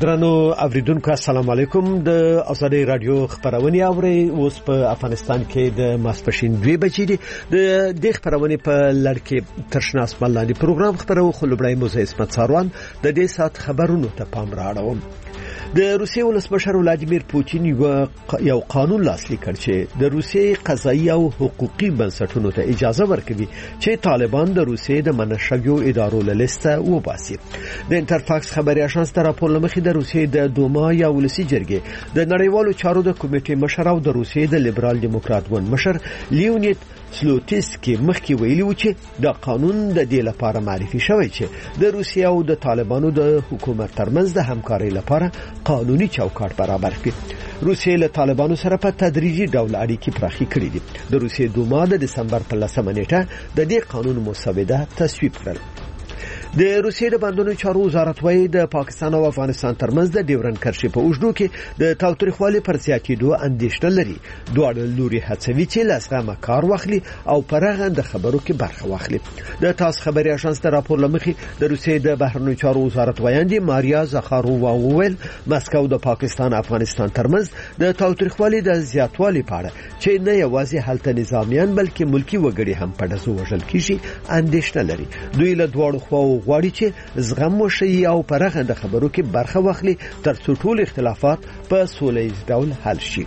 قدرانو اوریدونکو السلام علیکم د ازادي رادیو خبرونه اوري اوس په افغانستان کې د ماسپښین 2 بجې د خبرونه په لړکې ترشناس ملاني پروګرام خبرو خلبړای موزه اسمت ساروان د دې سات خبرونو ته پام راړوم. د روسیې ولسمشر ولادیمیر پوتین یو قانون لاسلیک کړ چې د روسیې قضایي او حقوقي بنسټونو ته اجازه ورکوي چې طالبان د روسیې د منشګو ادارو له لیسته وباسي. د انټرفاکس خبري اژانس ته راپور لمخې د روسیې د دوما یا ولسی جرګې د نړیوالو چارو د کمیټې مشر او د روسیې د لیبرال دیموکرات ګوند مشر لیونید سلوتسکی مخکې ویلي و چې د قانون د دې لپاره معرفي شوی چې د روسیې او د طالبانو د حکومت ترمنځ د همکارۍ لپاره قانوني چوکاټ برابر کړي. روسیې له طالبانو سره په تدریجي ډول اړیکې پراخې کړې دي. د روسیې دوما د دسمبر په 10 نیټه د دې قانون مسوده تصویب کړل. د روسیې د بندونو چارو وزارت وايي د پاکستان او افغانستان ترمنځ د ډیورن کرښې په اوږدو کې د تاوتریخوالي پر زیاتېدو اندېښنه لري. دواړه لوري هڅوي چې لاسغمه کار واخلي او پرغه د خبرو کې برخه واخلي. د تاس خبري اژانس ته راپور لمخې د روسیې د بهرنیو چارو وزارت وایي ماریا زخارووا وویل مسکو د پاکستان او افغانستان ترمنځ د تاوتریخوالي د زیاتوالي په اړه چې نه یوازې هلته نظامیان بلکې ملکی وګړي هم په دزو وژل کیږي اندېښنه لري. دوی له دواړو خواو غواړي چې زغم وشي او پرغه د خبرو کې برخه واخلي ترڅو ټول اختلافات په سوله ییز ډول حل شي.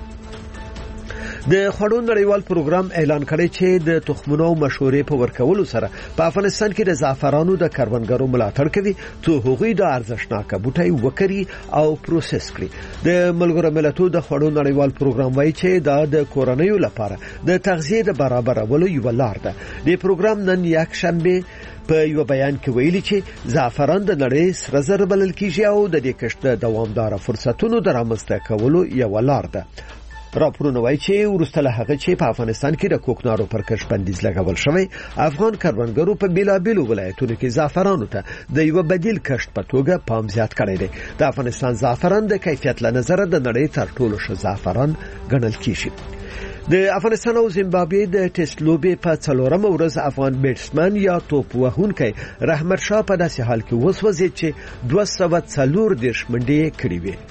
د خړون نړیوال پروګرام اعلان کړی چې د تخمونو او مشورې په ورکولو سره په افغانستان کې د زعفرانو د کروندګرو ملاتړ کوي چې هغوی د ارزښتناک بوټي وکري او پروسس کړي. د ملګرو ملتونو د خړون نړیوال پروګرام وایي چې دا د کورنیو لپاره د تغذیه د برابرولو یو لار ده. د پروګرام نن یک شنبه په یو بیان کې ویلي چې زعفران د نړۍ سره زر بلل کیږي او د دې کښت د دوامدار فرصتونو د رامنځته کولو یو لار ده. راپورونه وایي چې ورسته له هغه چې په افغانستان کې د کوکنارو پر کښت بندیز لګول شوی افغان کروندګرو په بیلابیلو ولایتونو کې زعفرانو ته د یو بدیل کښت په توګه پام زیات کړی دی. د افغانستان زعفران د کیفیت له نظره د نړۍ تر ټولو ښه زعفران ګڼل کیږي. د افغانستان او زیمبابوې د ټیسټ لوبې په 4مه ورځ افغان بیټسمن یا توپ وهونکی رحمت شاه په داسې حال کې وسوځي چې 240 منډې کړې وي.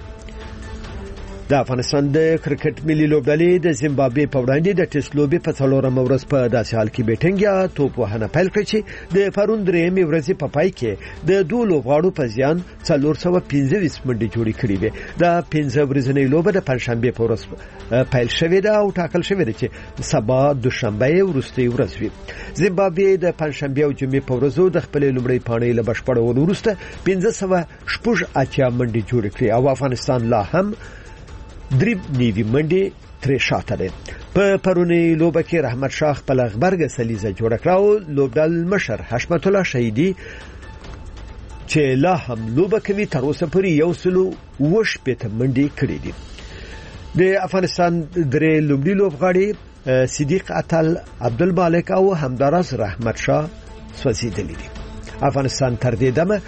د افغانستان د کرکټ ملي لوبډلې د زیمبابوې په وړاندې د ټیسټ لوبې په 4مه ورځ په داسې حال کې بیټینګ یا توپ وهنه پیل کړې چې د پرون درېمې ورځې په پای کې د دوه لوبغاړو په زیان 415 منډې جوړې کړې وي. دا 15 ورځې لوبه د پنځشنبه په ورځ پیل شوې ده او ټاکل شوې ده چې سبا دوشنبه وروستۍ ورځ وي. زیمبابوې د پنځشنبه او جمعې په ورځو د خپل لومړی پاڼې له بشپړولو وروسته 1580 منډې جوړې کړې او افغانستان لا هم درې نیوي منډې ترې شاته ده. په پرونی لوبه کې رحمت شاه خپل غبرګ سلیزه جوړ کړ او لوبډل مشر حشمت الله شهیدی چې لا هم لوبه کوي تر اوسه پورې 180 منډې کړې دي. د افغانستان درې لوبډي لوبغاړي صدیق اتل عبدالمالک او همداراز رحمت شاه سوځیدلي دي. افغانستان تر دې دمه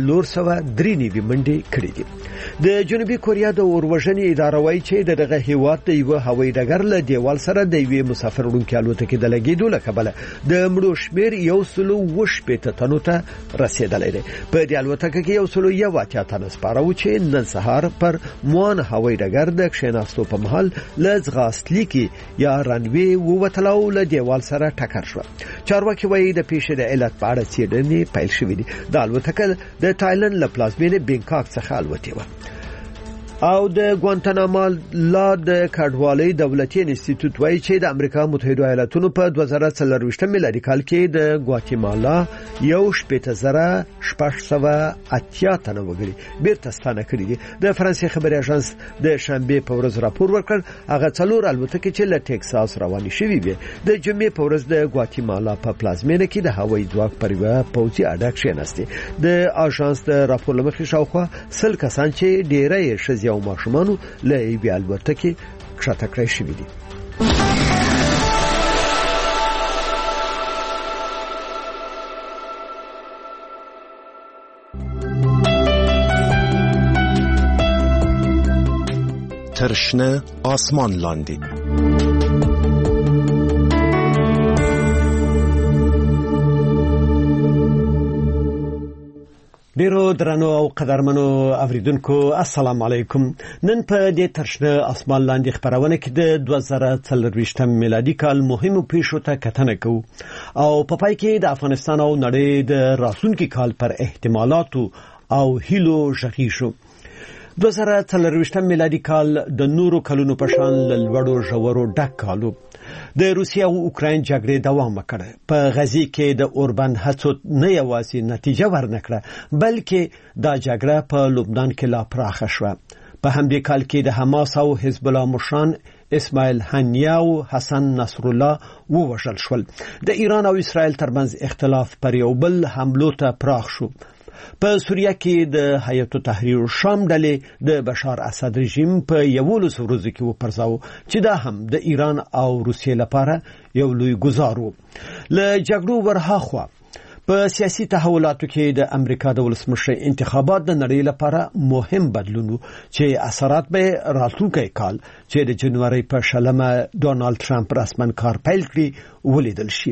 403 منډې کړې دي. د جنوبي کوریا د اوروژنې اداره وایي چې دغه هیواد د یو هوایي ډګر له دیوال سره د یوې مسافر وړونکي الوتکې د لګېدو له کبله د مړو شمېر 180 تنو ته رسېدلی دی. په دې الوتکه کې 181 تنه سپاره وو چې نن سهار پر موان هوایي ډګر د کښېناستو په مهال له ځغاستلیکې یا رنوې ووتله او له دیوال سره ټکر شوه. چارواکي وایي د پیښې د علت په اړه څېړنې پیل شوې دي. د الوتکه د تایلند له پلازمینې بینکاک څخه الوتې وه. او د ګوانتاناما لا د کډوالۍ دولتي انسټیټیوټ وایي چې د امریکا متحده ایالاتونو په 2024 میلادي کال کې د ګواتیمالا 1,880 تنه وګړي بیرته ستانه کړي دي. د فرانسې خبري اژانس د شنبه په ورځ راپور ورکړ هغه 4 الوتکې چې له ټکساس روانې شوې وي د جمعې په ورځ د ګواتیمالا په پلازمینه کې د هوایي ځواک پر یوه پوځي اډه کښېناستې. د اژانس د راپور له مخې شاوخوا 100 کسان چې ډېری یې ښځې او ماشومانو له یوې الوتکې کښته کړای شوي دي. ترشنه آسمان لاندې ډیرو درنو او قدرمنو اوریدونکو السلام علیکم. نن په دې ترشنه اسمان لاندې خبرونه کې د 2023 میلادي کال مهمو پیښو ته کتنه کوو او په پای کې د افغانستان او نړۍ د راتلونکي کال پر احتمالاتو او هیلو ژغیږو. 2023 میلادي کال د نورو کلونو په شان لوړو ژورو ډک کالو. د روسیې او اوکراین جګړې دوام وکړ. په غزي کې د اوربان هڅو نه یوازې نتیجه ورنکړه بلکې دا جګړه په لبنان کې لا پراخه شوه. په همدې کال کې د حماس او حزب الله مشران اسماعیل هنیه او حسن نصر الله ووژل شول. د ایران او اسرائیل ترمنځ اختلاف پر یو بل حملو ته پراخ شو. په سوریه کې د هیئت تحریر الشام ډلې د بشار اسد رژیم په 11 ورځو کې وپرځاو چې دا هم د ایران او روسیې لپاره یو لوی ګزار و. له جګړو ورهاخوا په سیاسي تحولاتو کې د امریکا د ولسمشر انتخابات د نړۍ لپاره مهم بدلون و چې اثرات به راتلونکي کال چې د جنوري په 20 ډونالد ترامپ رسمن کار پیل کړي ولیدل شي.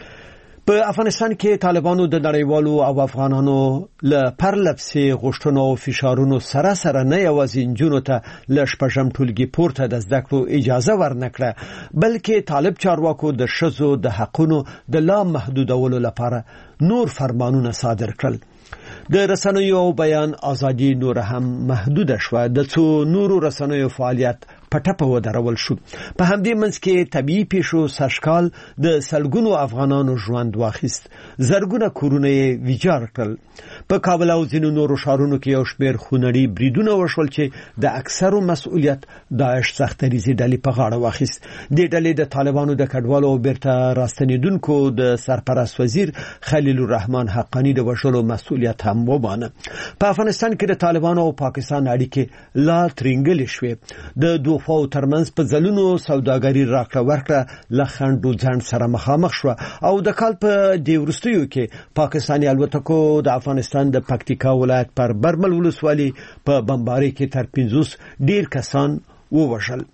په افغانستان کې طالبانو د نړیوالو او افغانانو له پرلپسې غوښتنو او فشارونو سره نه یوازې نجونو ته له شپږم ټولګي پورته د زده کړو اجازه ورنکړه بلکې طالب چارواکو د ښځو د حقونو د لا محدودولو لپاره نور فرمانونه صادر کړل. د رسنیو او بیان ازادي نور هم محدود شوه. د څو نورو رسنیو فعالیت پټه ودرول شو. په همدې منځ کې طبيعي پیښو سرشکال د سلګونو افغانانو ژوند واخیست. زرګونه کورونه یې ویجاړ کړل. په کابل او ځینو نورو ښارونو کې یو شمېر خونړي بریدونه وشول چې د اکثرو مسؤلیت داعش سختریزي ډلې په غاړه واخیست. د ډلې د طالبانو د کډوالو او بیرته راستنیدونکو د سرپرست وزیر خلیل الرحمن حقانی د وشلو مسؤلیت هم ومانه. په افغانستان کې د طالبانو او پاکستان اړیکې لا ترنګلې شوې. د دوه خواو ترمنځ په ځلونو سوداګري راکړه ورکړه له خنډو ځان سره مخامخ شو او د کال په دې وروستیو کې پاکستاني الوتکو د افغانستان د پکتیکا ولایت پر برمل ولسوالي په بمباري کې تر 50 ډیر کسان ووژل.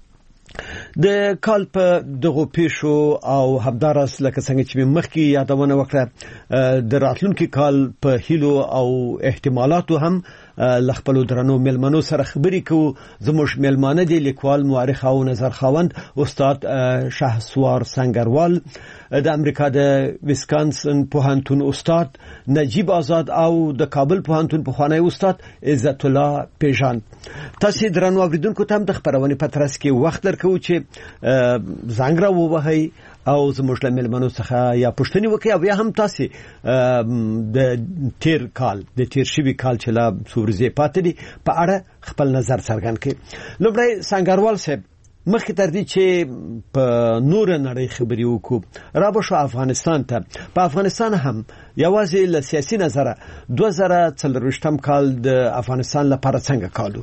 د کال په دغه پیښو او همدارس لکه څنګه چې مخکې یادونه وکړه د راتلونکي کال په هیلو او احتمالاتو هم لخپلو درنو ملمنو سره خبرې کوو. زموږ ملمانه دي لیکوال مورخ او نظر خاوند استاد شهسوار سنگروال، د امریکا د ویسکانسن پوهنتون استاد نجیب آزاد او د کابل پوهنتون پخوانی استاد عزت الله پیژان. تاسو درنو اوریدونکو ته د خبرونه په ترڅ کې وخت درکو چې زنګ را ووهئ او زموږ له ملمنو څخه یا پوښتنې وکړئ او یا هم تاسو د تیر شوي کال چې لا څورځې پاتې دي په اړه خپل نظر څرګند کړئ. لومړی سنگروال صاحب، مخکې تر دې چې په نور نړۍ خبرې وکړو را به شو افغانستان ته. په افغانستان هم یوازې له سیاسي نظره 2024 کال د افغانستان لپاره څنګه کالو؟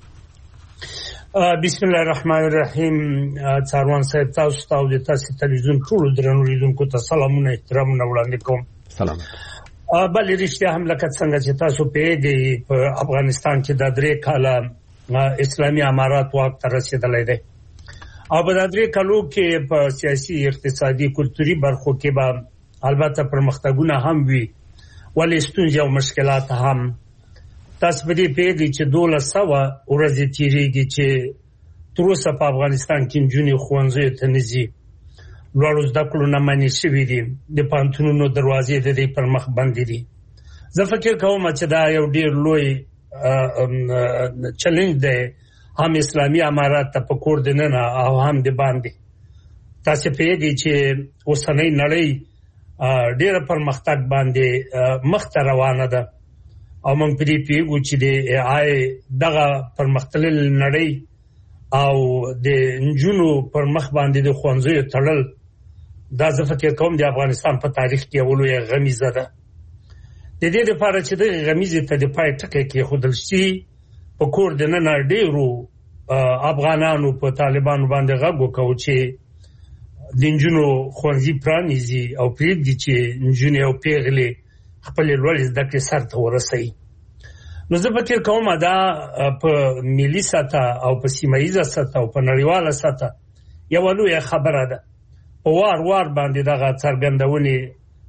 بسم الله الرحمن الرحیم. څاروان صاحب، تاسو ته او د تاسو تلویزیون ټول درنو لیدونکو ته سلامونه احترامونه وړاندې کوم. سلام. بلې رښتیا هم لکه څنګه چې تاسو پیږئ په افغانستان کې د 3 کاله اسلامي امارات واک ته رسیدلی دی او په 3 کالو کې په سیاسي، اقتصادي، کلتوري برخو کې به البته پرمختګونه هم وي ولې ستونزې او مشکلات هم. تاسو په دې پیږئ چې 1200 ورځې تیریږي چې تر اوسه په افغانستان کې نجونې ښوونځیو ته نه ځي. لوړو زده کړو نه منع شوي دي. د پوهنتونونو دروازې د دې پر مخ بندې دي. زه فکر کوم چې دا یو ډېر لوی چیلنج دی، هم اسلامي امارات ته په کور دننه او هم د باندې. تاسو پیږئ چې اوسنۍ نړۍ ډېره پرمختګ باندې مخ ته روانه ده او موږ په دې پیږو چې د AI دغه پرمختللې نړۍ او د نجونو پر مخ باندې د ښوونځیو تړل دا زه فکر کوم د افغانستان په تاریخ کې یو لوی غمیزه ده. د دې لپاره چې د غمیزې ته د پای ټکی کېښودل شي، په کور دننه ډېرو افغانانو په طالبانو باندې غږ وکړ چې د نجونو ښوونځي پرانیزي او پرېږدي چې نجونې او پیغلې خپلې لوړې زده کړې سر ته ورسوي. نو زه فکر کوم دا په ملي سطح او په سیمه‌ییزه سطح او په نړیواله سطح یوه لویه خبره ده. په وار باندې دغه څرګندونې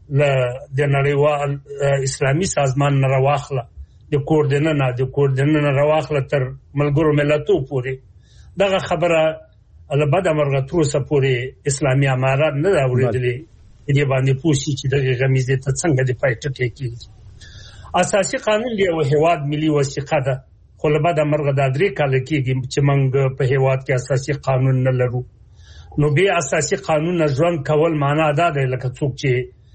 د نړیوال اسلامي سازمان نه راواخله د کوردینه راواخله تر ملګرو ملتونو پورې دغه خبره البته مرغه تر اوسه پورې اسلامي امارات نه اوریدلې دې باندې پوښتنه چې دغه غمیزه ته څنګه د پایټ کېږي. اساسي قانون دی او هواد ملي وثیقه ده خو البته مرغه د درې کال کېږي چې موږ په هواد کې اساسي قانون نه لرو. نو به اساسي قانون ژوند کول معنا دا دی لکه څوک چې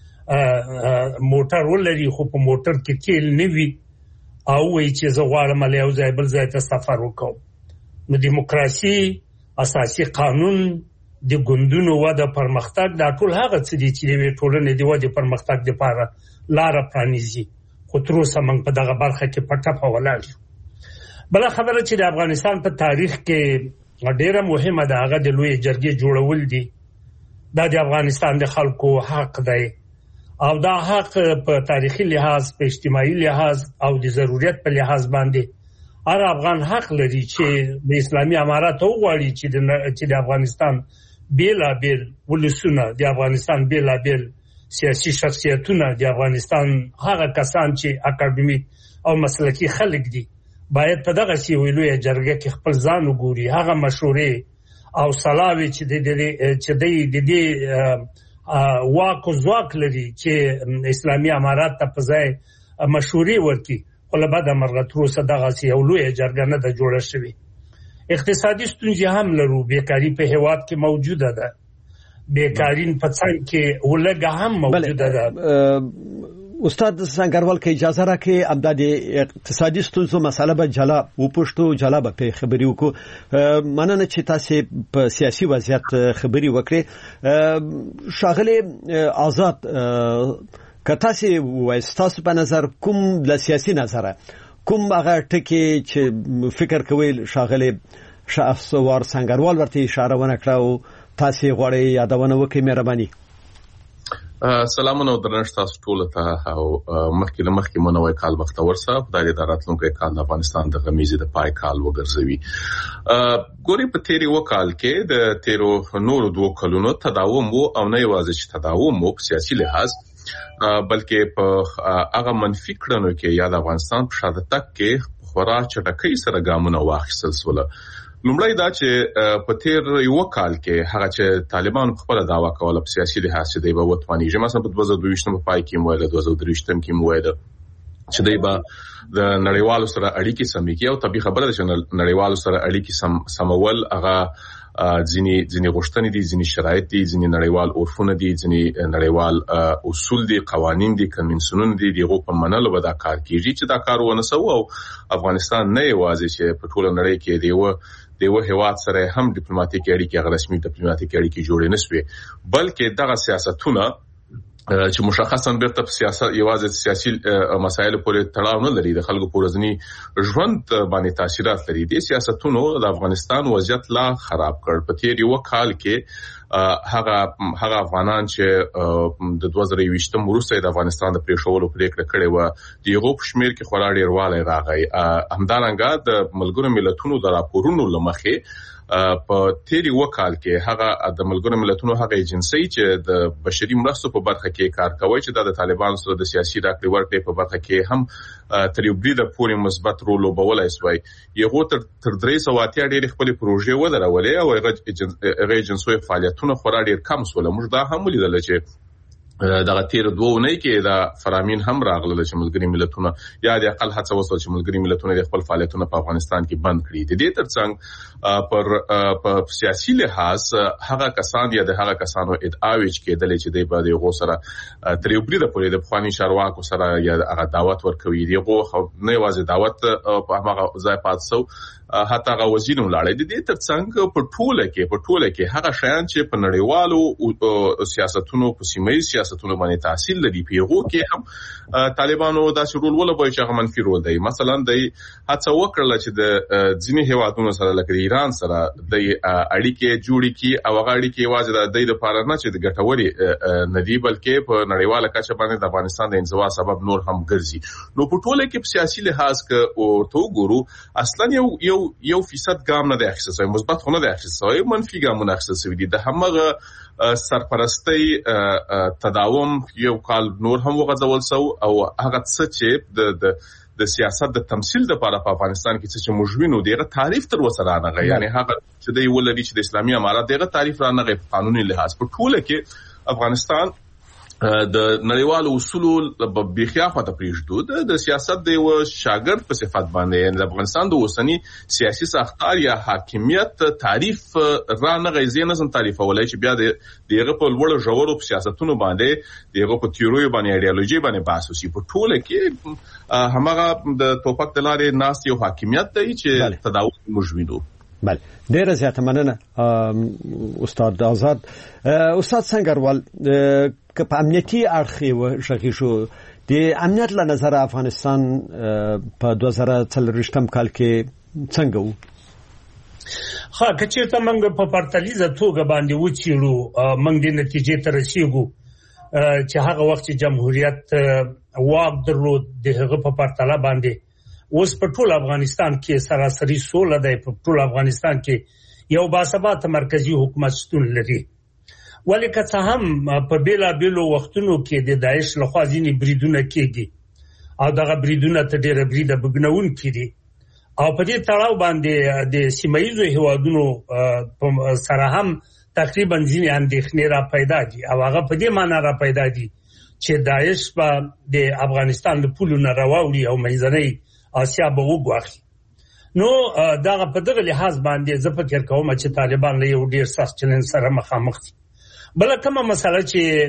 موټر ولري خو په موټر کې تیل نه وي او وایي چې زه غواړم له یو ځای بل ځای ته سفر وکړم. نو دیموکراسي اساسي قانون د ګوندونو وده پرمختګ دا ټول هغه څه دي چې د ټولنې د وده پرمختګ لپاره لار پرانیزي خو تر اوسه موږ په دغه برخه کې پټه ولاړ یو. بل خبره چې د افغانستان په تاریخ کې ډیره مهمه ده هغه د لوی جرګې جوړول دي. دا د افغانستان د خلکو حق دی او دا حق په تاریخي لحاظ په اجتماعي لحاظ او د ضرورت په لحاظ باندې هر افغان حق لري چې د اسلامي امارات وغواړي چې د افغانستان بیلابیل ولسونه د افغانستان بیلابیل سیاسي شخصیتونه د افغانستان هغه کسان چې اکاډمیک او مسلکي خلک دي باید په دغه سی ویلوې جرګه کې خپل ځان وګوري هغه مشورې او صلاوي چې د دې واکو ځواک لري چې اسلامي امارات ته په ځای مشورې ورکړي ولبدا مرغتروسه دغه سی ویلوې جرګه نه د جوړه شوی. اقتصادي ستونزې هم لرو بیکاری په هواد کې موجوده ده بیکارین په څنګه کې ولګه هم موجوده ده. استاد سنگروال که اجازه را که امداد اقتصادي ستونزو مسله به جلا وپوښتو جلا به په خبري وکړو. مننه چې تاسو په سیاسي وضعیت خبري وکړي. شاغله آزاد که تاسو وایستاسو په نظر کوم د سیاسي نظر کوم هغه ټکی چې فکر کوي شاغله شافسوار سنگروال ورته اشاره ونه کړه او تاسو غواړئ یادونه وکړئ مهرباني. سلامونه درنښت تاسو ټول ته او مخکې منوي کال بختور صاحب د اداراتونکو کال د افغانستان د غمیزه د پای کال وګرځوي. ګوري په تیری وکال کې د تیرو نور دوه کلونو تداوم وو او نه یوازې چې تداوم وو په سیاسي لحاظ بلکې په هغه منفي کړنو کې یا د افغانستان په شاته تک کې خورا چټکۍ سره ګامونه واخیستل سول. لومړی دا چې په تیر یو کال کې هغه چې طالبان خپل دعوا کوله په سیاسي لحاظ چې دی به وتواني چې مثلا په 2022 په پای کې مویل 2023 کې مویل چې دی به د نړیوالو سره اړیکې سمې کې او طبي خبره ده چې نړیوالو سره اړیکې سمول هغه ځینې غوښتنې دي ځینې شرایط دي ځینې نړیوال عرفونه دي ځینې نړیوال اصول دي قوانين دي کنونسیونونه دي دغه په منلو به دا کار کیږي چې دا کار ونه سو او افغانستان نه یوازې چې په ټول نړۍ کې دیو هواد سره هم ډیپلوماټیک اړیکې رسمي ډیپلوماټیک اړیکې جوړې نشوي بلکې دغه سیاستونه چې مشخصا بیرته په سیاست یوازې سیاسي مسایل پورې تړاو نه لري د خلکو پورزنی ژوند باندې تاثیرات لري. د سیاستونو د افغانستان وضعیت لا خراب کړ. په تیر یو کال کې هغه افغانان چې د 2020 وروسته د افغانستان د پریښولو پریکړه کړې و د یو شمیر کې خورا ډیر والی راغی. همدارنګه د ملګرو ملتونو د راپورونو لمخې په تیری وکال کې هغه د ملګرو ملتونو هغه ایجنسی چې د بشري مرستو په برخه کې کار کوي چې د طالبان سره د سیاسي راکړې ورکړې په برخه کې هم تر یو بریده پورې مثبت رول وبولای شوی. یو تر 380 ډېر خپل پروژې ودرولې او هغه ایجنسوي فعالیتونه خورا ډېر کم سول. موږ دا هم ولیدل چې دغه تیر دوه نه کې دا فرامین هم راغله چې ملګری ملتونه یا د اقل هڅه وسول چې ملګری ملتونه د خپل فعالیتونه په افغانستان کې بند کړي. د دې ترڅنګ په سیاسي لحاظ هغه کسان یا د هغه کسانو ادعاوی چې کېدل چې د بعد یو سره تر یو بریده پورې د خواني شارواکو سره یا هغه دعوت ورکوي دیغه نه یوازې دعوت په هغه ځای پاتسو حتی هغه وزیر ولاړی. د دې ترڅنګ په ټوله کې هغه شیان چې په نړیوالو سیاستونو په سیمایي سیاستونو باندې تاثیر لري پیغو کې هم طالبانو داسې رول ولوبوي چې هغه منفي رول دی. مثلا د هڅه وکړه چې د ځینې هیوادونو سره لکه ایران سره د اړیکې جوړې کی او هغه اړیکې واځي د لپاره نه چې د ګټوري ندی بلکې په نړیواله کچه باندې د افغانستان د انزوا سبب نور هم ګرځي. نو په ټوله کې په سیاسي لحاظ کې او تو ګورو اصلا یو فیصد ګام نه دی اخیستل مثبت خو نه دی اخیستل منفي ګامونه اخیستل دي. د همغه سرپرستی تداوم یو کال نور هم وغځول سو او هغه څه چې د سیاست د تمثيل لپاره په افغانستان کې چې مجوینو دغه تعریف تر وسره نه یعنی هغه چې د ولري چې د اسلامي امارات دغه تعریف را نه قانوني لحاظ په ټوله کې افغانستان د نړیوالو اصولو بخیافه ته پریږدو د سیاست د شاګرد په صفت باندې د افغانستان د اوسنی سیاسي ساختار یا حاکمیت تعریف را نه غیزي نظم تعریف ولای چې بیا دغه په لوړ ژورو سیاستونو باندې دغه په تیوري باندې ایډیالوژي باندې بحث وسی په ټوله کې همغه د توپک تلارې ناس یو حاکمیت دی چې تداول مجوینو بله ډیره زیاته مننه استاد آزاد. استاد سنگروال که په امنیتي اړخ و شغی شو د امنیت له نظر افغانستان په 2023 کال کې څنګه وو؟ کچې ته موږ په پرتلیزه توګه باندې وچیرو موږ د نتیجې ته رسیدو چې هغه وخت جمهوریت واک درلود د هغه په پرتله باندې اوس په ټول افغانستان کې سراسري سوله ده. په ټول افغانستان کې یو باثبات مرکزی حکومت شتون لري ولی که څه هم په بیلا بیلو وختونو کې د داعش لخوا ځینې بریدونه کېږي او دغه بریدونه ته ډېره بریده بګنون کړي او په دې تړاو باندې د سیمایي هیوادونو سره هم تقریبا ځینې اندېښنې را پیدا دي او هغه په دې معنی را پیدا دي چې داعش په د افغانستان د پولو نه راوړي او منځنۍ آسیا به وګواخي. نو دغه په دغه لحاظ باندې زه فکر کوم چې طالبان له یو ډیر سخت چلن سره مخامخ دي. بل کومه مسله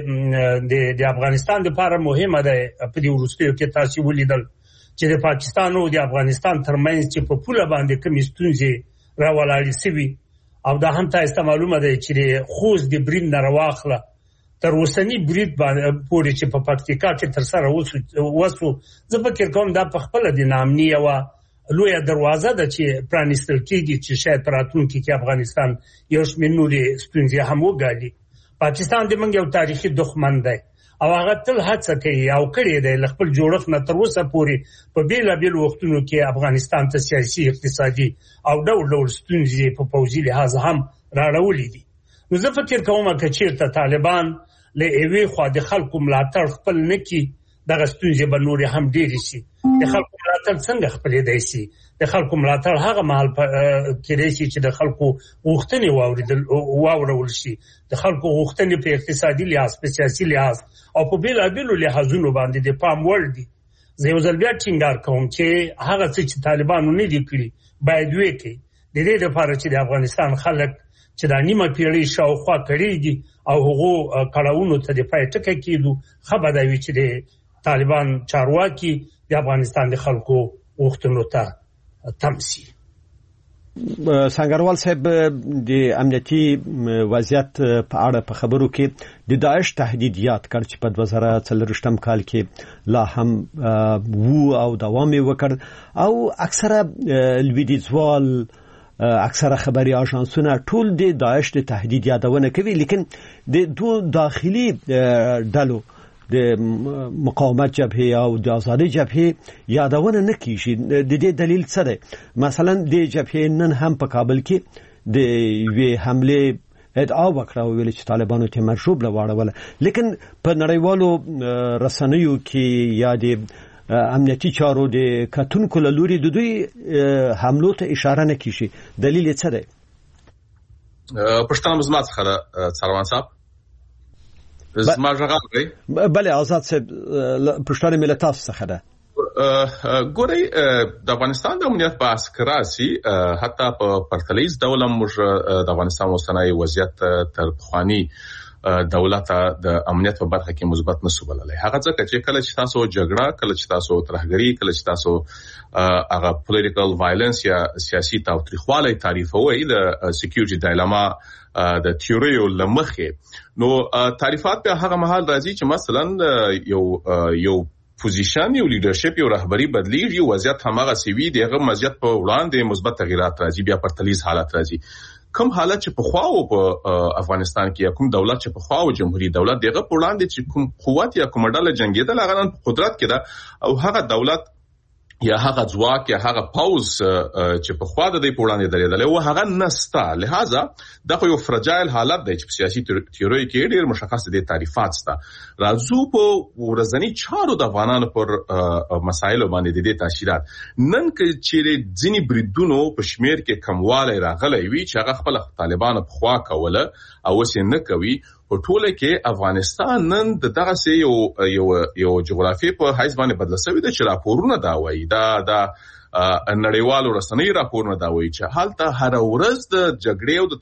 چې د افغانستان لپاره مهمه ده په دې وروستیو کې تاسو ولیدل چې د پاکستان او د افغانستان ترمنځ چې په پوله باندې کوم ستونزې راولاړې سوي او دا هم تاسو معلومه ده چې خوست د برین نه راوخله تر اوسنی برید باندې پورې چې په پکتیکا کې تر سره وسو زه فکر کوم دا په خپل د نامنی او لوی دروازه ده چې پرانیستل کېږي چې شاید راتلونکي کې افغانستان یو شمېر نورې ستونزې هم وګالي. پاکستان د موږ یو تاریخي دښمن دی او هغه تل هڅه کوي او کړې ده خپل جوړښت نه تر اوسه پورې په بیلابیل وختونو کې افغانستان ته سیاسي اقتصادي او ډول ستونزې په پوځي لحاظ هم راړولې دي. نو زه فکر کوم چې چیرته طالبان له ایوي خو د خلکو ملاتړ خپل نکي دغه ستونزې به نور هم ډېر شي. د خلکو ملاتړ څنګه خپل دی شي؟ د خلکو ملاتړ هغه مهال کې شي چې د خلکو غوښتنې واورول شي. د خلکو غوښتنې په اقتصادي لحاظ په سیاسي لحاظ او په بیلابیلو لحاظونو باندې د پام وړ دي. زه یو ځل بیا ټینګار کوم چې هغه څه چې طالبانو نه دي کړي باید وکړي د دې لپاره چې د افغانستان خلک چې دا نیمه پیړۍ شاوخوا کړي دي او هغه کړهونو ته د پای ټکی کېدو خبر دی چې د طالبان چارواکي د افغانستان د خلکو غوښتنو ته تمثيل. سنگروال صاحب د امنیتي وضعیت په اړه په خبرو کې د داعش تهدیدات کړ چې په 2023 کال کې لا هم وو او دوام وکړ او اکثره لویدیځوال اکثره خبري آژانسونه ټول د داعش د تهدید یادونه کوي لیکن د دوه داخلي ډلو د مقاومت جبهه او د آزادي جبهه یادونه نه کیږي. د دې دلیل څه دی؟ مثلا د جبهه نن هم په کابل کې د وی حمله ادعا وکړه او ویل چې طالبانو ته مرشوب لواړول لیکن په نړیوالو رسنیو کې یا د امنیتي چارو د کتونکو له لوري د دوی حملو ته اشاره نه کیږي. دلیل یې څه دی؟ پښتنه مزمات خره څاروان صاحب زما ژغوري بله آزاد صاحب پښتنه ملت تاسو څخه ده. ګوري د افغانستان د امنیت په اسکراسي حتی په پرتلیز ډول موږ د افغانستان اوسنۍ وضعیت تر پخوانی دولت د امنیت په برخه کې مثبت نسو بللای. هغه ځکه چې کله چې تاسو جګړه، کله چې تاسو ترهګری، کله چې تاسو هغه پولیټیکل وایلنس یا سیاسي تاوتریخوالی تعریفوي د سکیورټي ډایلاما د تیوریو لمخه نو تعریفات په هغه محل راځي چې مثلا یو پوزیشن یو لیدرشپ یو رهبری بدلیږي، وضعیت همغه سوي دغه مزیت په وړاندې مثبت تغیرات راځي، بیا پرتلیز حالت راځي. کوم حالت چې په خواو په افغانستان کې کوم دولت چې په خواو جمهوریت دولت دغه وړاندې چې کوم قوت یا کوم ډله جنگیدل هغه په قدرت کې ده او هغه دولت یا هغه ځواک یا هغه پاوز چې په خوا د دې پوړاندې درېدل او هغه نستا. لہذا دا یو فرجایل حالت دی چې په سیاسي تیوري کې ډېر مشخص دي تعریفات ستا. راځو په ورځنی چارو د افغانانو پر مسایلو باندې د دې تاثیرات. نن چې ځینی بریدونو په شمیر کې کمواله راغلی وي چې هغه خپل طالبانو په خوا کوله او وسې نه کوي، په ټوله کې افغانستان نن دغه سه یو جغرافي په حیث باندې بدل شوی دی چې راپورونه دا وایي دا نړیوالو رسنۍ راپورونه دا وایي چې حالت هر ورځ د جګړې او د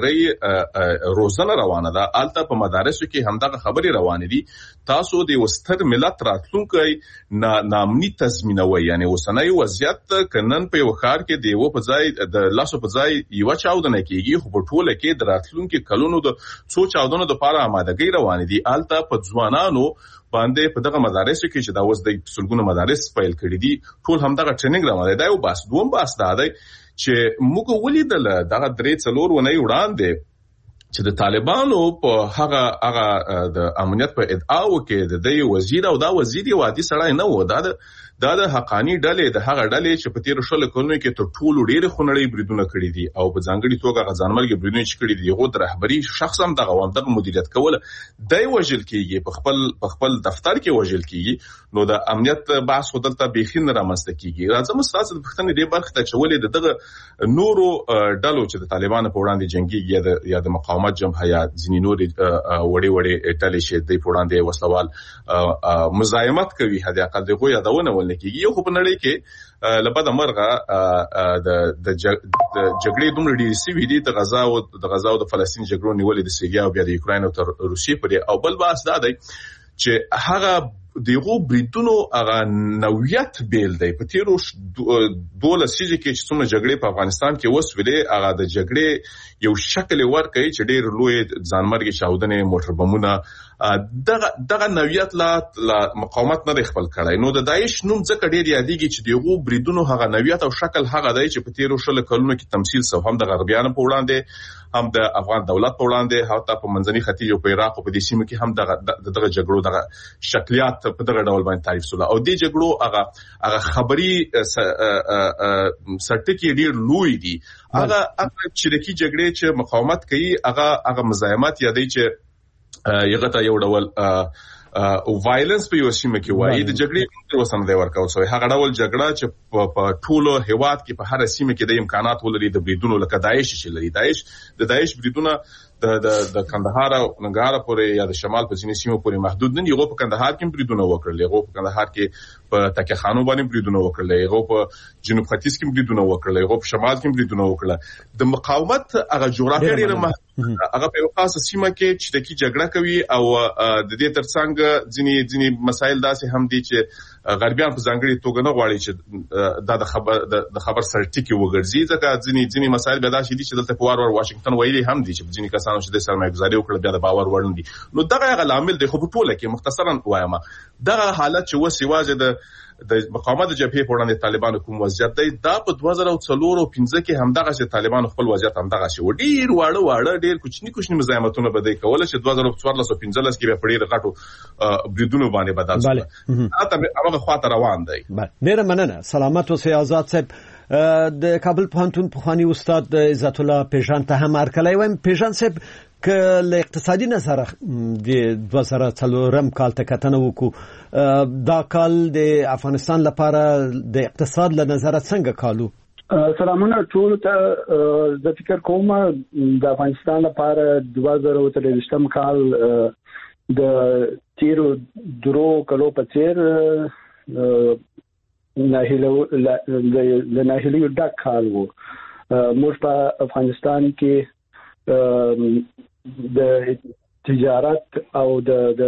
ترهګرۍ روزنه روانه ده. حالت په مدارسو کې همدغه خبري روانې دي. تاسو د وستر ملت راتلونکي نامني تضمینوي، یعنی وسنۍ وضعیت کنن په یو خار کې دیو په ځای د لاسو په ځای یو چاودنه کیږي، خو په ټوله کې د راتلونکي کلونو د څو چاودنو د لپاره آمادګي روانې دي. حالت په ځوانانو باندې په دغه مدارسو کې چې دا اوس د سلګونو مدارس فایل کړي دي ټول همدغه ټریننګ روانه دی. او بس دوم بس دا دی چې موږ ولیدل دغه 3-4 ونې وړاندې چې د طالبانو په هغه د امنیت په ادعاو کې د وزیر او دا وزیر یو عادي سړی نه و، دا د حقانی ډلې د هغه ډلې چې په تیر شل کلونو کې تر ټولو ډېر خونړی بریدونه کړي دي او په ځانګړي توګه غزانمرګ بریدونه چې کړي دي هغه د رهبری شخص هم دغه مدیریت کوله دای وژل کیږي په خپل دفتر کې وژل کیږي. نو د امنیت بحث خودلته بيخین رامسته کیږي. راځم تاسو د پښتنې دې برخه ته چولې دغه نورو ډلو چې د طالبانو په وړاندې جنگي یا د مقاومت جمهور یا ځینې نورې وړې ډلې چې د وړاندې وسلوال مزاحمت کوي، هدا اقل دغه یادونه کیږي. یو په نړۍ کې لپاره مرغه د جګړې دومره ډېرې سوي دي، د غزا او د فلسطین جګړو نیولې د سیریا او بیا د یوکرين او تر روسیې پورې. او بل بحث دا دی چې هغه دغه بریټونو هغه نوعیت بیل دی. په تیرو 12 سیزه کې چې څومره جګړې په افغانستان کې وسولې هغه د جګړې یو شکل ورکړي چې ډېر لوی ځانمرګي چاودنې موټر بمونه دغه نوعیت لا مقاومت نه خپل کړای. نو د داعش نوم ځکه ډېر یادېږي چې دغه بریدونو هغه نوعیت او شکل هغه دی چې په تیرو شل کلونو کې تمثيل سو هم د غربیانو په وړاندې، هم د افغان دولت په وړاندې، حتی په منځني ختیځ او په عراق او په دې سیمو کې هم دغه جګړو دغه شکلیات په دغه ډول باندې تعریف شول. او دې جګړو هغه خبري سرټکی ډېر لوی دي. هغه چریکي جګړې چې مقاومت کوي هغه مزاحمت یادې چې یغه ته یو ډول او وایلنس په یو سیمه کې وایي د جګړې تر وسم دی ورکاو سوی. هغه ډول جګړه چې په ټولو هیواد کې په هر سیمه کې د امکانات ولري د بریدونو لکه داعش چې لري. داعش بریدونه د کندهار او ننګرهار پورې یا د شمال په ځینې سیمو پورې محدود نه دي. هغه په کندهار کې بریدونه وکړل، هغه په کندهار کې په تکه خانو باندې بریدونه وکړل، هغه په جنوب ختیځ کې بریدونه وکړل، هغه په شمال کې بریدونه وکړل. د مقاومت هغه جغرافیه ډیره هغه په خاصه سیمه کې چې د کی جګړه کوي او د دې ترڅنګ ځینی مسایل داسې هم دي چې غربیان په ځانګړي توګه نه غواړي چې د خبر سرټیکي وګرځي. ځکه ځینی مسایل به داسې دي چې دلته په وار واشنگټن ویلي هم دي چې ځینی کسانو چې د سرمایه‌ګزاري وکړه بیا د باور وړ نه دي. نو دغه غل عامل دی. خو په ټوله کې مختصرا وایم دغه حالت چې وسیواجه د مقاومت جبهه په وړاندې طالبانو کوم وضعیت دی دا په 2004 او 15 کې همدغه چې طالبانو خپل وضعیت همدغه شي ډیر واړه ډیر کوچني مزاحمتونه بده کوله چې 2014 او 15 کې په ډیر غټو بریدونو باندې بدل شو. هغه خواته روان دی. ډیر مننه. سلامت اوسئ آزاد صاحب. د کابل پوهنتون پخوانی استاد عزت الله پیژان ته هم ارکلای وایم. پیژان صاحب که له اقتصادي نظر د 2004 کال ته کتنه وکړو، دا کال د افغانستان لپاره د اقتصاد له نظر څنګه کالو؟ سلامونه ټول ته. زه فکر کوم د افغانستان لپاره 2023 کال د تیرو درو کلو په څیر د ناهیلیو ډک کال وو. موږ په افغانستان کې د تجارت او د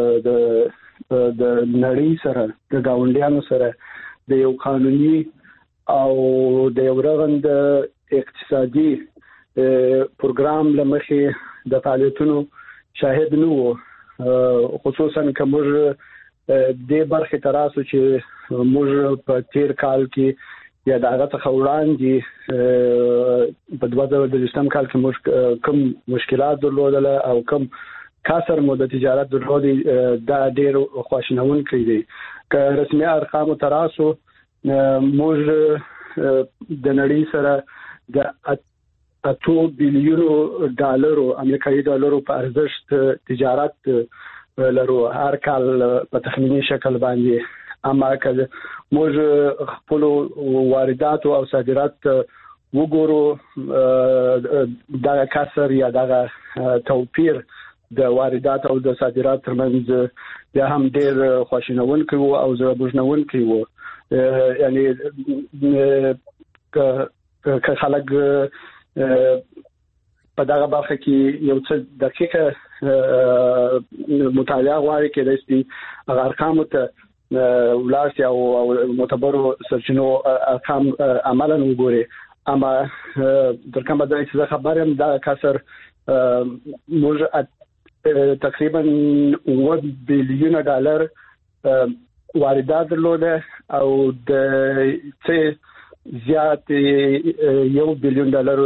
نړۍ سره د گاونډیانو سره د یو قانوني او د یو رغند اقتصادي پروګرام لمخې د فعالیتونو شاهد نه وو. خصوصا که موږ د برخه تراسو چې موږ په تیر کال کې یا دغه څخه وړاندې په 2023 کال کې موږ کوم مشکلات درلودل او کوم کسر مو د تجارت درلودي دا ډېر خواشینونکي دي. که رسمي ارقام تراسو موږ د نړۍ سره د 8 بلیونو ډالرو امریکایي ډالرو په ارزښت تجارت لرو هر کال په تخمینی شکل باندې. اما کله موږ خپل واردات او صادرات وګورو دا کسر یا دا توپیر د واردات او د صادرات ترمنځ یا هم ډېر خوشینونکي او زړه‌بوژنونکي وو. یعنی که خلک په دغه برخه کې یو څه دقیقه مطالعه غواړي کې د ارقام ته ولاسي او معتبرو سرچینو ارقام عملاً وګوري. اما درکم بدای چې خبرم دا کسر موږ تقریبا 1 بلیون ډالر واردات درلوده او د څه زیات 1 بلیون ډالر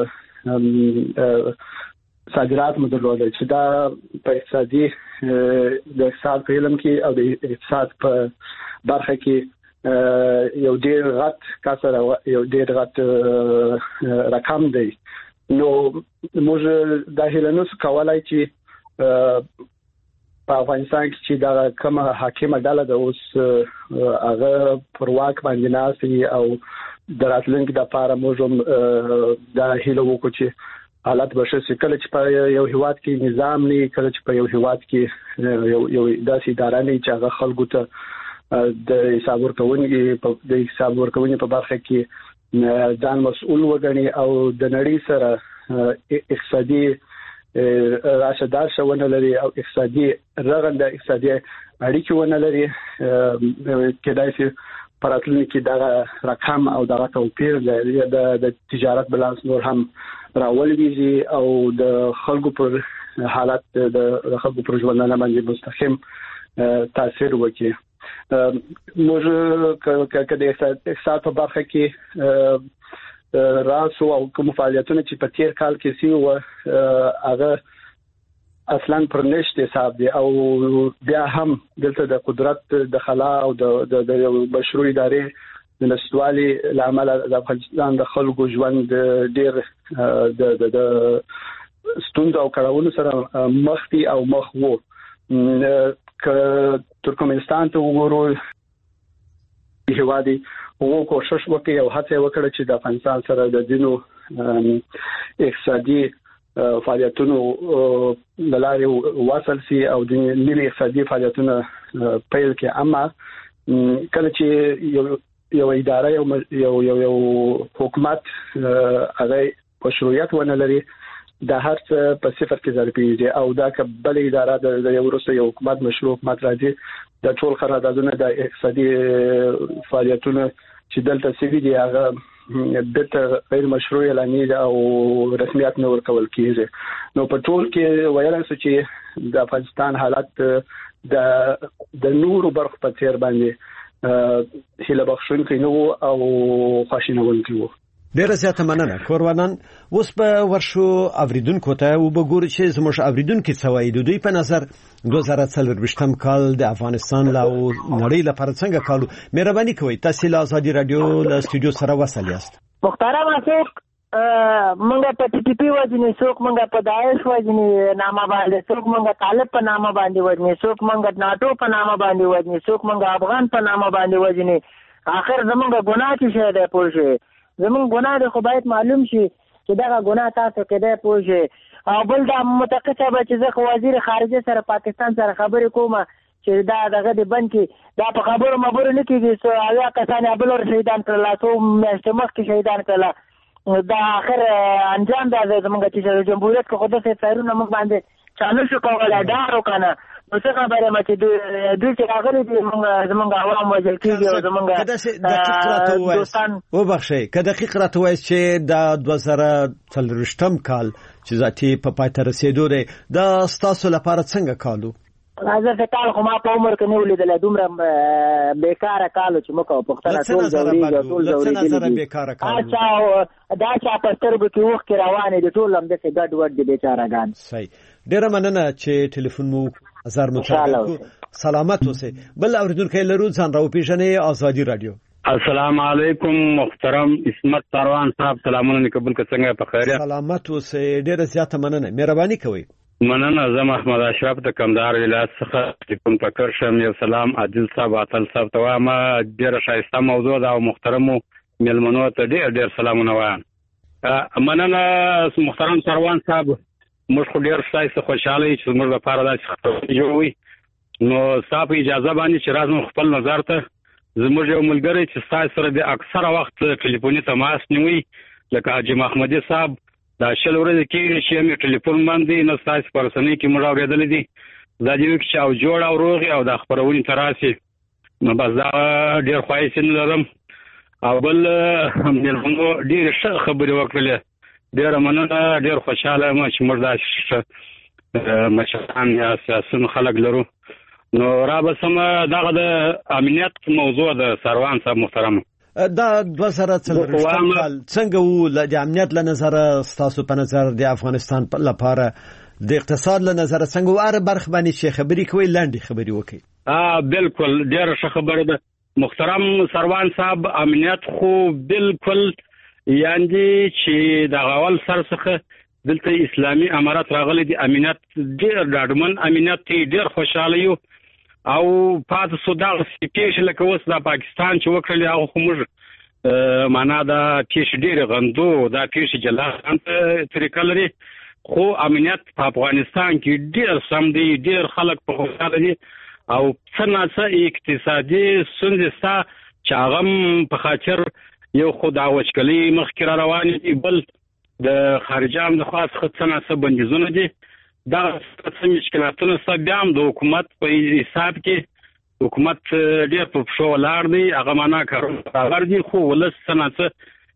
صادرات درلوده چې دا په اقتصادي د اقتصاد په علم کې او د اقتصاد په برخه کې یو ډېر غټ کسر او یو ډېر غټ رقم دی. نو موږ د هیلنوس کولای چې په افغانستان کې چې دا کومه حاکمه ډله د اوس هغه پر واک باندې ناسي او دراتلونکو د لپاره موږ د هیلو وکړو چې حالت بشه چې کله چې په یو هیواد کې نظام نه کله چې په یو هیواد کې یو داسې اداره نه چې هغه خلکو ته د حساب ورکونې په برخه کې ځان مسؤل وګڼي او د نړۍ سره اقتصادي راشدار شونه لري او اقتصادي رغنده اقتصادي اړیکې ونه لري کېدای شي پراتلونکو کې دا رقم او دا توپیر د تجارت بالانس نور هم راولويږي او د خلکو پر حالت د خلکو پر ژوند باندې مستقیم تاثیر وکړي. موږ کله د اقتصاد په برخه کې راسو او کوم فعالیتونه چې په تیر کال کې سی و هغه اصلا پر نشته حساب دي او بیا هم دلته د قدرت د خلا او د مشروع ادارې د نسوالي لامل د افغانستان د خلکو ژوند ډیر د ستوند او کړهونو سره مختی او مخ وو. ترکمنستان ته وګورو هیوادي وو کوشش وکړي او هڅه وکړي چې د افغانستان سره د دینو اقتصادي فعالیتونو لارې واصل سي او د ملي اقتصادي فعالیتونو پیل کې. اما کله چې یو اداره یو حکومت هغه مشروعیت ونه لري د هر څه په صفر کې ضربېږي او دا کبل اداره د یو روسي حکومت مشروع حکومت راځي د ټول قراردادونه د اقتصادي فعالیتونو چې دلته سوي دي هغه د غیر مشروع اعلاني او رسمیت نه ورکول کیږي. نو په ټول کې ویل شو چې د افغانستان حالت د نورو برخو په څیر باندې هله بخښونکي نو او خوشینونکي وو. ډیره زیاته مننه کوروانان. اوس په ورشو اوریدونکو ته وګورئ چې زموږ اوریدونکو څوای دوی په نظر 2024 کال د افغانستان لا نړۍ لپاره څنګه کالو. مهرباني کوئ تاسو له ازادي رادیو له استودیو سره وصل یاست. محترم څوک منګه په ټي ټي پی وځنی څوک منګه په داعش وځنی نامه باندې څوک منګه طالب په نامه باندې وځنی څوک منګه ناتو په نامه باندې وځنی څوک منګه افغان په نامه باندې وځنی. اخر زمونږه ګناه کې شه ده پوه زمون ګناه د خو باید معلوم شي چې دا ګناه تاسو کې ده پوه او بل دا متقصه به چې زه وزیر خارجه سره پاکستان سره خبرې کوم چې دا دغه د بند کې دا په خبرو نه کیږي سو اویا کسان بل ور شهیدان کړل سو مستمخ کې شهیدان کړل دا اخر انجام دا زمونږ چې جمهوریت کو خود سره سایرونه موږ باندې چالو شو کولای دا وکنه نو څه خبره مته دوی چې راغلي دي زمونږ عوام وځل کېږي او زمونږ دوستان وبخښي که دقیق راته وایي چې دا 2023 کال چې ذاتي په پاتې رسیدو دی دا ستاسو لپاره څنګه کالو؟ راځه کال خو ما په عمر کې نه ولیدل دومره بیکاره کالو چې مکو پختنه ټول ضروري دي اچھا دا چې په سترګو کې وخت روانې دي ټول هم د ګډ وډ دي بیچارهګان. صحیح ډیره مننه چې ټلیفون مو هزار متشکر. سلامت اوسئ. بل اوریدونکو لرو ځان راو پیژنې ازادي رادیو. السلام علیکم محترم عصمت سروان صاحب، سلامونه قبول څنګه په خیر؟ سلامت اوسئ، ډیره زیاته مننه، مهرباني کوئ. مننه. زه محمد اشرف د کندهار ولایت څخه ټلیفون پکړ شم. یو سلام عادل صاحب، عادل صاحب ته وایم ډیره ښایسته موضوع ده او محترمو ملمنو ته ډیر سلامونه وایم. مننه محترم سروان صاحب، موږ خو ډیر ښایسته خوشاله یو چې موږ لپاره داسې جوړوي. نو صاحب اجازه باندې چې راځم خپل نظر ته. زموږ یو ملګری چې ستاسو سره د اکثره وخت ټلیفوني تماس نیوي لکه حاجی محمدي صاحب، دا شل ورځې کې چې مې ټلیفون باندې نو ستاسو پرسنۍ کې موږ اورېدلې دي دا دی چې او جوړ او روغ او د خبرونې تراسي. نو بس دا ډیر خوښ نه لرم او بل ملمنو ډیر ښه خبرې وکړلې، ډیر مننه، ډیر خوشاله یم چې موږ دا مشران یا سیاسيون خلک لرو. نو را به سم دغه د امنیت موضوع د سروان صاحب محترم دا 2023 کال څنګه وو د امنیت له نظر ستاسو په نظر د افغانستان لپاره د اقتصاد له نظر څنګه واره برخه باندې چې خبري کوي لاندې خبري وکي؟ بالکل ډیره ښه خبره ده محترم سروان صاحب. امنیت خو بالکل یاندې چې د غول سرڅخه دلته اسلامي امارات راغلي دي، امنیت ډیر ډاډمن امنیت ډیر خوشاله یو او پات سودا سپیش لکه اوس د پاکستان چې وکړل هغه خو موږ معنا دا پیش ډیر غندو، دا پیش جلان طریقه لري، خو امنیت په افغانستان کې ډیر سم دی، ډیر خلک په خوشاله دي او څنګه اقتصادي ستونزې چې هغه په خاطر یو خدای وچکلي مخکې روان دي، بل د خارجام د خاص څه بندیزونه دي. دا څه مشکلاتونه سبب هم د حکومت په حساب کې حکومت ډیر په شو ولار دی، هغه معنا کارونه راغر دي، خو ولس څه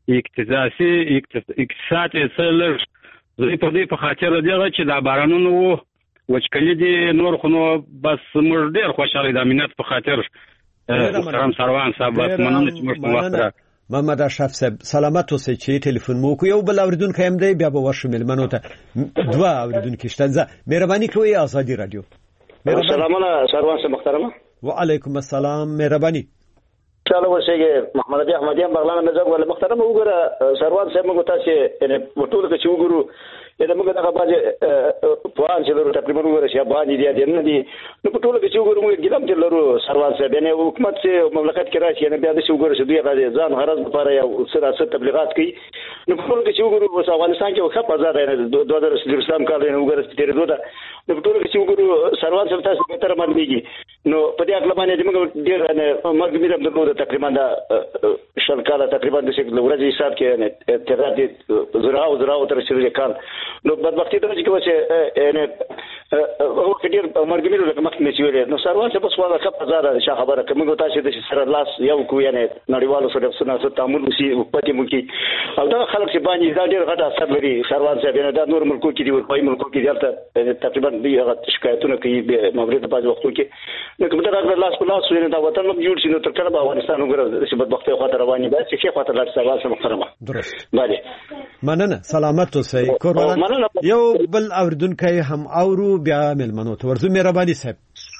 اقتصادي سلر زه په دې په خاطر دی چې دا بارانونو وچکلي دي نور خو نو بس موږ ډیر خوشاله د امنیت په خاطر. محترم سروان صاحب مننه چې موږ وخت محمد اشرف صاحب سلامت اوسئ چې ټلیفون مو کو یو بل اوریدونکو هم دی بیا به ورشو ملمنو ته دوا اوریدونکو شته. مهرباني کوئ آزادي رادیو. سلامونه سروان صاحب محترمه. وعلیکم السلام، مهرباني. چاله ورسېږي محمد احمدیان بغلانه مزګ ولا محترمه وګوره سروان صاحب موږ تاسو یعنی ټول کې چې وګورو دا موږ دغه باندې پوان چې لرو تقریبا وګوره چې باندې دي نه دي نو په ټول کې چې وګورو موږ ګلم چې لرو سروان صاحب یعنی حکومت چې مملکت کې راشي نه بیا د وګورو چې دوی غواړي ځان غرض لپاره یو سیاست تبلیغات کوي. نو په ټول کې چې وګورو په افغانستان کې وخت په ځای نه 2023 کال نه وګورو چې تیر دوه نو په ټول کې چې وګورو سروان صاحب تاسو به تر باندې نو په دې اړه باندې موږ ډیر مرګ میرم د تقریبا شل کال تقریبا د شکل ورځې حساب کې تر دې زراو تر شروع کال نو بدبختی ته چې کوڅه نه هغه کډیر مرګ میرو لکه مخ نه چوي نو سروان څه په سوال کې پزاره شاه خبره کوم تاسو د سره لاس یو کو یعنی نړیوالو سره سره تعامل وسی پاتې مو کې او دا خلک چې باندې دا ډیر غټه اثر لري سروان صاحب نه دا نور ملکو کې دی ورپای ملکو کې دلته تقریبا دی شکایتونه کوي د مغرب په وختو کې نو کوم دا لاس په لاس ویني دا وطن مو جوړ شي نو تر کله به افغانستان وګورئ چې بدبختی خاطر رواني ده چې څه خاطر لاړ سوال سره محترمه. درست. بله مننه، سلامت اوسئ. کورونه یو بل اوریدونکو هم اورو بیا ملمنو ته ورزو. مهرباني صاحب.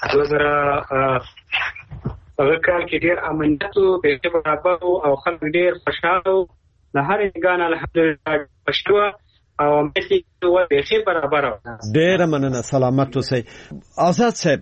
هغه کال کې ډیر امنیت او برابر او خلک ډیر خوشاله له هر ځای الحمدلله پښتو او مېسي او به برابر. ډیر مننه، سلامت اوسئ. آزاد صاحب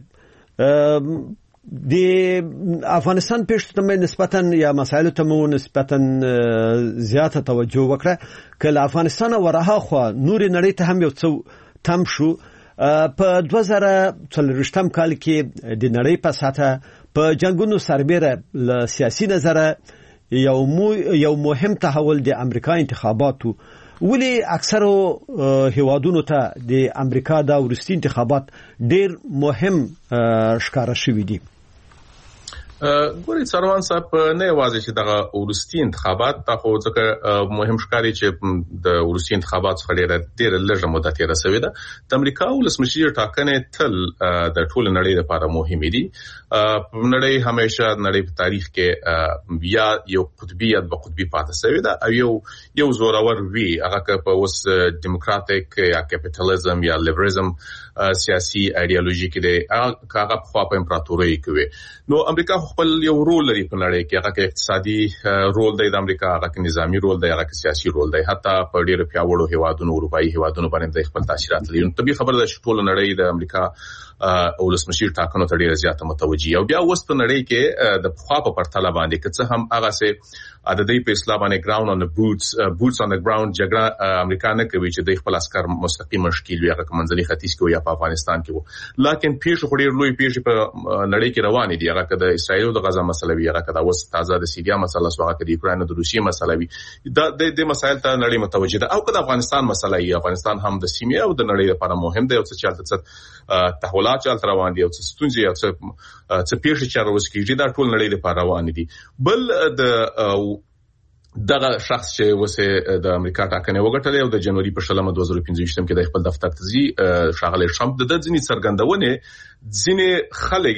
د افغانستان پېښتنه نسبتاً یا مسایلو ته نسبتاً زیاته توجه وکړه کله افغانستان ورها خو نور نړۍ ته هم یو څو تم شو په 2023 کال کې د نړۍ په ساته په جنگونو سربېره له سیاسي نظره یو مهم تحول د امریکا انتخاباتو ولی اکثرو هیوادونو ته د امریکا د ورستي انتخابات ډیر مهم ښکارا شوی دي. ګوري سروان صاحب نه واځي چې دغه ورستي انتخابات تاسو ځکه مهم ښکاری چې د ورستي انتخابات څخه ډیر لږه مدته تیر شوې ده. د امریکا ولسمشر ټاکنې تل د ټول نړۍ لپاره مهمه دي. نړۍ همیشه نړۍ په تاریخ کې بیا یو قطبي یا د قطبي پاتې شوې ده او یو زورور وی هغه په اوس دیموکراتیک یا کیپټالیزم یا لیبرالزم سیاسي ایډیالوژي کې دی هغه خو په امپراتوري کې نو امریکا خپل یو رول لري په نړۍ کې هغه اقتصادي رول دی د امریکا هغه نظامی رول دی هغه سیاسي رول دی حتی په ډیرو پیاوړو هیوادونو اروپאי هیوادونو باندې خپل تاثیرات لري نو طبي خبره ده چې ټول نړۍ د امریکا ولسمشر ټاکنو ته ډیره زیاته متوجي او بیا اوس په نړۍ کې د خوا په پرتله باندې که څه هم هغه سه عددي په اسلام باندې ګراوند اون د بوټس اون د ګراوند جګړه امریکا نه کوي چې د خپل عسكر مستقیم مشکل وي هغه منځلي ختیځ کې یا په افغانستان کې وو لکه پیښه خوري لوی پیښه په نړۍ کې روانه دي هغه د اسرایل او د غزا مسله وی هغه د اوس تازه د سیریا مسله سو هغه د یوکرين او د روسیې مسله وی د مسایل ته نړۍ متوجه ده او که د افغانستان مسله ای افغانستان هم د سیمه او د نړۍ لپاره مهم دی او څه چلته تحولات چلته روان دي او څه ستونزې او څه پیښې چې راوځي دا ټول نړۍ لپاره روان دي بل د دغه شخص چې وسه د امریکا ټاکنې وګټلې او د جنوري په 2015 کې د خپل دفتر ته ځي شاغله شمپ د ځینې څرګندونه ځینې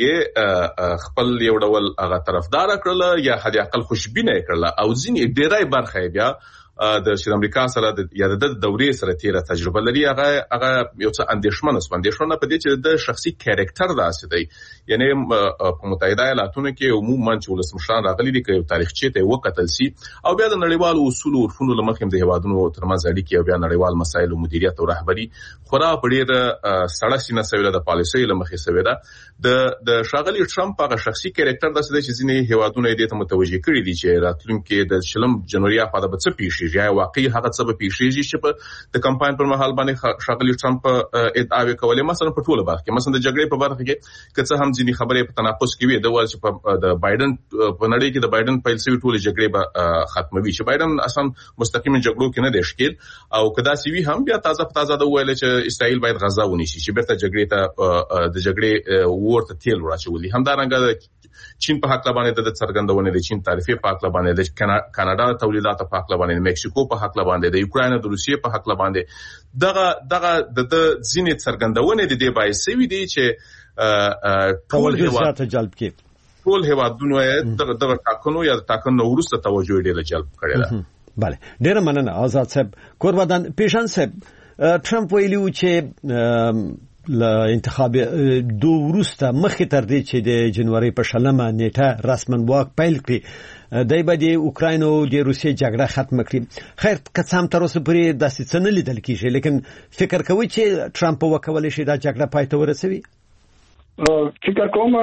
خلک خپل یو ډول هغه طرفدار کړل یا حد اقل خوشبینه کړل او ځینې ډیرای برخه بیا د شر امریکا سره د دورې سره تیره تجربه لري هغه یو څه اندېښمنه په دې چې د شخصي کریکټر داسې دی یعنی په متحده ایالاتونو کې عموما چې ولسمشران راغلي دي چې تاریخچه ته وکتل سي او بیا د نړیوالو اصول او عرفونو لمخې د هوادونو ترمنځ اړیکې او بیا نړیوال مسایل او مدیریت او رهبری خورا په ډېر سړه سینه سویل د پالیسۍ لمخې سوی ده د شاغلی ټرمپ هغه شخصي کریکټر داسې دی چې ځینې هوادونو یې ته متوجي کړي دي چې راتلونکي د شلم جنوري په اړه څه پیښ یا واقعي هغه څه به پیښیږي چې په د کمپاین پر مهال باندې شاغلی ټرمپ ادعاوې کولې مثلا په ټوله برخه کې مثلا د جګړې په برخه کې که څه هم ځینې خبرې په تناقض کې وي د ول چې په د بایدن په نړۍ کې د بایدن پیسې ټوله جګړې به ختموي چې بایدن اصلا مستقیم جګړو کې نه دی ښکیل او کدا سی وی هم بیا تازه د ویل چې اسرائیل باید غزا ونیسي چې بیرته جګړې ته د جګړې ورته تیل ورچولي همدارنګه چین په حق باندې د څرګندونه د چین تعرفې په حق باندې د کاناډا تولیدات په حق باندې د مکسیکو په حق باندې د یوکرين او د روسیې په حق باندې دغه د ځینې څرګندونه د دې باعث وي دي چې ټول هیواد جلب کړي ټول هیوادونو دغه ټاکنو یا ټاکنو ورسته توجه ډېر جلب کړي ده bale ډېر مننه آزاد صاحب قربان پیشان صاحب ټرمپ ویلو چې ل انتخاب دو ورسته مخې تر دې چې د جنوري په 16 نیټه رسماً واک پیل کړي دای په د اوکراین او د روسیې جګړه ختم کړي خیر کڅام تر اوسه پورې د څه نه لیدل کیږي لیکن فکر کوي چې ټرمپ وکولای شي دا جګړه پای ته ورسوي فکر کوم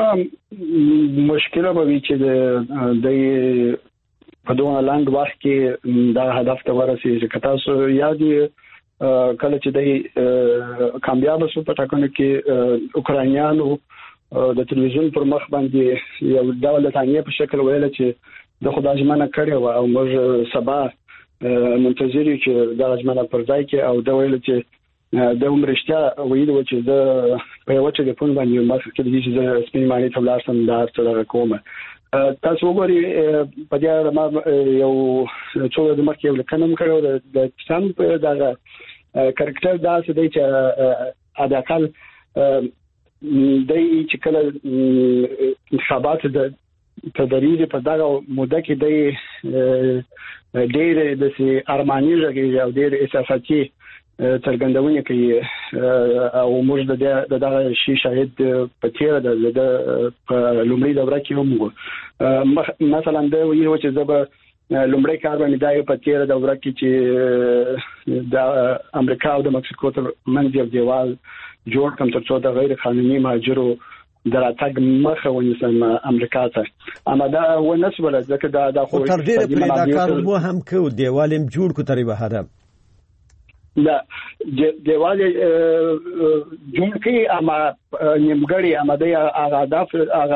مشکله به وي چې د په دوه لاند وخت کې دا هدف ته ورسېږي چې تاسو یادي کله چې د کامیاب شو په ټاکنو کې اوکرانیانو د تلویزیون پر مخ باندې یو ډول تانیه په شکل ویل چې د خدای ژمنه کړې و او موږ سبا منتظر یو چې د ژمنه پر ځای کې او د ویل چې د عمرشته ویل و چې د په یو ټلیفون باندې مخ کې د دې سپین معنی ته لارسم دا سره کومه تاسو وګورئ په دې اړه ما یو څو د مخکې یو کلم کړو د ټرمپ دغه کریکټر دا څه دی چې اداکل دای چې کله انتخابات د تدریج په دغه موده کې د ډېر د سي ارماني ژغې او ډېر احساساتي څرګندونه کوي او موږ د دغه شی شاهد په تیر د لومړي دوره کې هم مثلا د یو چې زبر لومړی کار باندې دا په تیر دوره کې چې د امریکا او د مکسیکو تر منځ یو دیوال جوړ کړم ترڅو د غیر قانوني مهاجرو دراتګ مخه ونیسم امریکا ته اما دا ونسبل ځکه دا خو تر ډیره پرې دا کار مو هم کو دیوالم جوړ کو تری بهاده دا دیوال جوړ کی اما نیمګړی اما د اهداف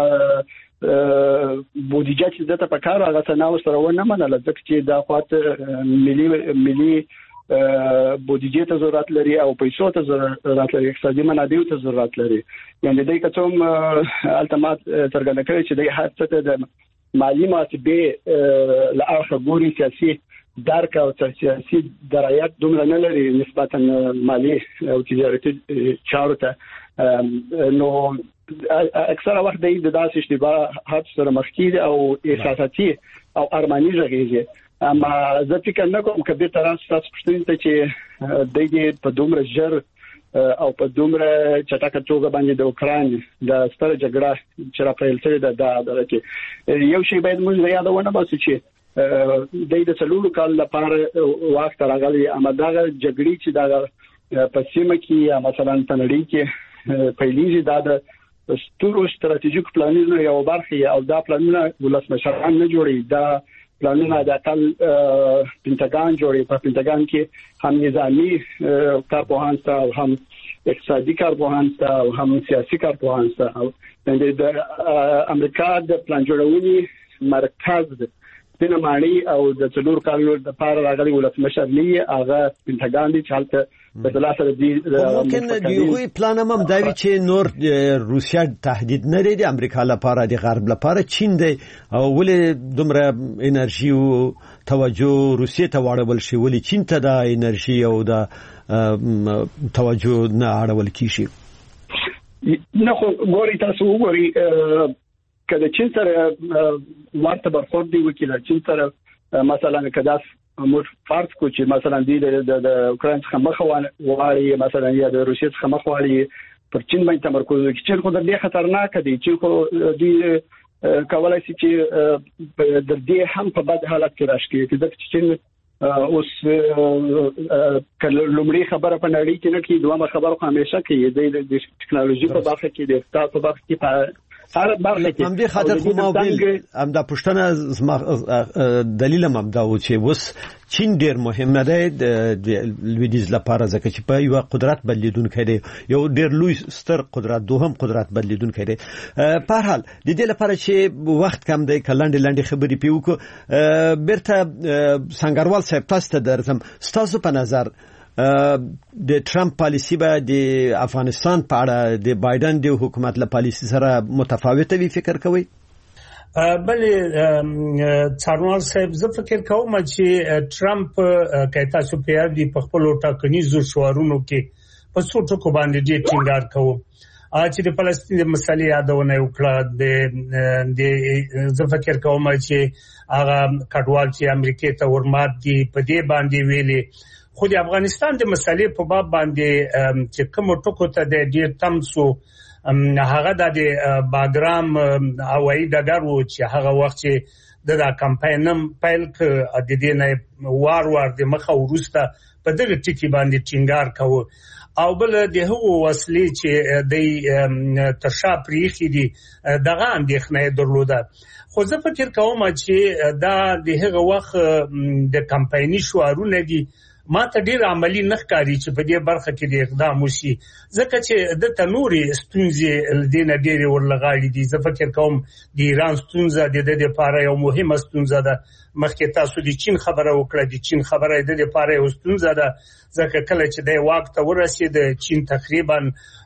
بودیجه چې دته په کار هغه تناو سره ونه منل ځکه چې دا خاطر ملي بودیجه ته ضرورت لري او پیسو ته ضرورت لري اقتصادي منابع ته ضرورت لري یعنی د کوم الټیمات څرګنده کوي چې د هر څه د مالی محاسبه لارښه ګوري سیاسي درک او سیاسي درایت دومره نه لري نسبتا مالی او تجارتي چارو ته نو اکثره وخت د داسې اشتباهات سره مخ کیږي او احساساتي او ارماني ژغېږي اما زه فکر نه کوم کبیر ترانس تاسو پښتون ته چې د دې په دومره ژر او په دومره چټکه توګه باندې د اوکران د ستره جګړه چې را پیل شوې ده دا کې یو شی باید موږ یادونه باسو چې د څلورو کال لپاره وخت راغلی امداغه جګړې چې دا په سیمه کې مثلا په نړۍ کې پیلېږي دا د ستورو ستراتیژیک پلانونو یو برخه او دا پلانونه ولسمشران نه جوړي دا پلانونه د ټال پینټاګان جوړي په پینټاګان کې هم نظامی کارپوهان ته او هم اقتصادي کارپوهان ته او هم سیاسي کارپوهان ته او د امریکا د پلان جوړونې مرکز د نماړي او د څلور کالو د پاره راغلي ولسمشر لی هغه پینټاګان دي چې حالت په دلاسه دي ممکن دی پلان هم داوی چې نور روسیا تهدید نه لري د امریکا لپاره د غرب لپاره چین دی او ولې دومره انرژي او توجه روسیې ته واړول شي ولې چین ته د انرژي او د توجه نه اړول کیږي نه خو ګوري تاسو وګوري کله چین سره ورته برخورد دی وکیل چین سره مثلا کدا موږ فرض کو چې مثلا د اوکران څخه مخ وړي مثلا یا د روسیې څخه مخ وړي پر چین باندې تمرکز وکړي چې خو د دې خطرناک دي چې خو دوی کولای شي چې د دې هم په بد حالت کې راشي چې چین اوس کله لومړی خبره په نړۍ کې نه کې دوه خبره همیشه کې د ټکنالوژي په برخه کې د اقتصاد په برخه کې هر برخه کې هم دې خاطر خو ما ویل هم دا پښتنه دلیل هم دا و چې وس چین ډیر مهمه ده د لویدیز لپاره ځکه چې په یو قدرت بدلیدونکو دی یو ډیر لوی ستر قدرت دوهم قدرت بدلیدونکو دی په هر حال د دې لپاره چې وخت کم دی کلنډ خبرې پیوکو بیرته څنګهوال صاحب تاسو ته درځم ستاسو په نظر د ټرمپ پالیسی به د افغانستان په اړه د بایدن د حکومت له پالیسی سره متفاوته وي فکر کوي بلې څارنوال صاحب زه فکر کوم چې ټرمپ کایته تاسو په یاد په خپل ټاکنیزو شوارونو کې په څو ټکو باندې ډېر ټینګار کوي چې د فلسطین د مسلې یادونه وکړه د زه فکر کوم چې هغه کډوال چې امریکا ته ورمات دي په دې باندې ویلي خو د افغانستان د مسلې په باب باندې چې کوم ټکو ته د ډیر تمسو هغه د باګرام هوایي ډګر و چې هغه وخت چې د کمپاینم پیل ک د دې نه وار د مخه ورسته په دغه ټکی باندې ټینګار کوي او بل د هغو وسلې چې د ترشا پریخي دي دغه اندېښنه درلوده خو زه فکر کوم چې دا د هغه وخت د کمپایني شوارونه دي ما ته ډیر عملی نه ښکاري چې په دې برخه کې د اقدام وشي ځکه چې د تنوري ستونزې لدینه ډیر ورلغاړي دي زه فکر کوم د ایران ستونزه د دې لپاره یو مهمه ستونزه ده مخکې تاسو د چین خبره وکړه د چین خبره د دې لپاره یو ستونزه ده ځکه کله چې د وخت ورسید چین تقریبا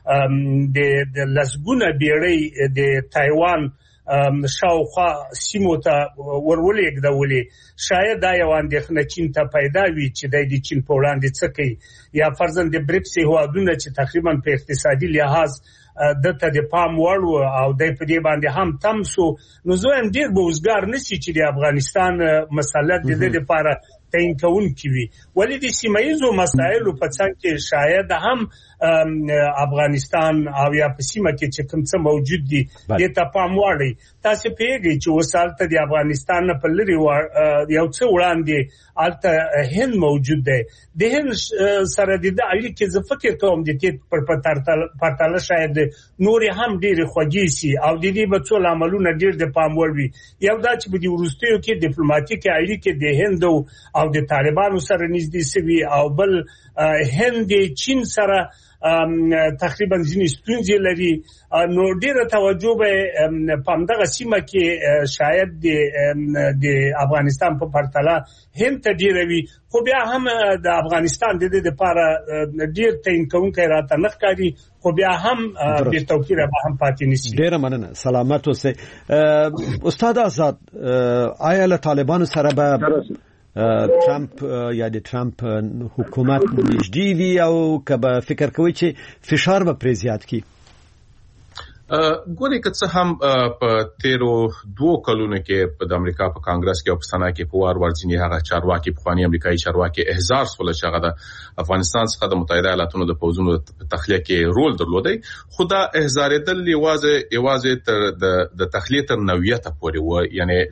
د لسګونه بیړۍ د تایوان شاوخوا سیمو ته ورولېږدولې شاید دا یو اندېښنه چین ته پیدا وي چې د چین په وړاندې څه کوي یا فرضاً د بریکس هیوادونه چې تقریبا په اقتصادي لحاظ دته د پام وړ او د په دې باندې هم تمسو نو زه هم ډیر بوزګار نشي چې د افغانستان مسله د دې لپاره تعین کوونکی وي ولې د سیمایي مسایلو په څنګ کې شاید هم افغانستان او یا په سیمه کې چې کوم څه موجود دي د ته پام وړي تاسو پیږئ چې وسالته د افغانستان په لري یو څه وړاندې الته هند موجود دی د هند سره د اړیکې زه فکر کوم د دې پرتله شاید نور هم ډیر خوږی سي او د دې په څول عملونه ډیر د پام وړ وي یو دا چې په دې ورستیو کې ډیپلوماټیک اړیکې د هند او د طالبانو سره نږدې سوي او بل هند چین سره تقریبا ځینې ستونزې لري نو ډیره توجه به پامدغه سیمه کې شاید د افغانستان په پرتله هند ته ډیره وي خو بیا هم د افغانستان د دې لپاره ډیر تعین کوونکی راته نه ښکاري خو بیا هم به توفیر به هم پاتې نشي ډیره مننه سلامت اوسئ استاد آزاد آیا له طالبانو سره به ټرمپ یا د ټرمپ حکومت نږدې وي او که به فکر کوي چې فشار به پرې زیات کی ګوري که څه هم په 13 کلونو کې په امریکا په کانګرس کې او په سنا کې په وار ورځنی هغه چارواکي پخوانی امریکایي چارواکي احزار سول چې هغه د افغانستان څخه د متحده ایالاتونو د پوځونو په تخلیه کې رول درلودي خدا احزار دل یوازې تر د تخلیه تر نوعیت پورې و یعنی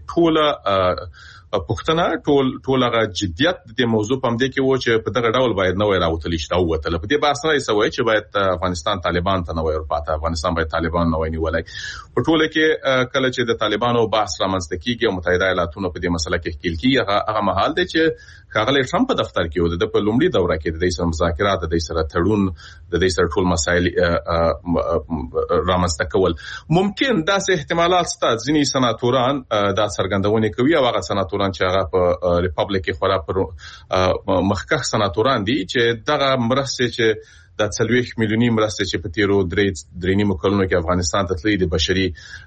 پښتنه ټول هغه جديت د موضوع په مده کې و چې په دغه ډول باید نوې راوتلی شته او ته په دې بحث نه سوي چې باید افغانستان طالبان ته نوې ورپاته افغانستان باید طالبان نوې نیولای په ټوله کې کله چې د طالبانو بحث رامنځته کیږي او متحده ایالاتونو په دې مسله کې ښکیل کیږي هغه محل دی چې کاغله ټرمپ په دفتر کې و د په لومړي دوره کې د دې سره مذاکرات د دې سره تړون د دې سره ټول مسایل رامنځته کول ممکن داسې احتمالات شته ځینې سناتوران دا څرګندونه کوي او هغه سناتوران چې هغه په ریپابلیک کې خورا پر مخکښ سناتوران دي چې دغه مرسته چې د 30 میلیونی مرسته چې په تیرو درې نیمو کلونو کې افغانستان ته تللی د بشري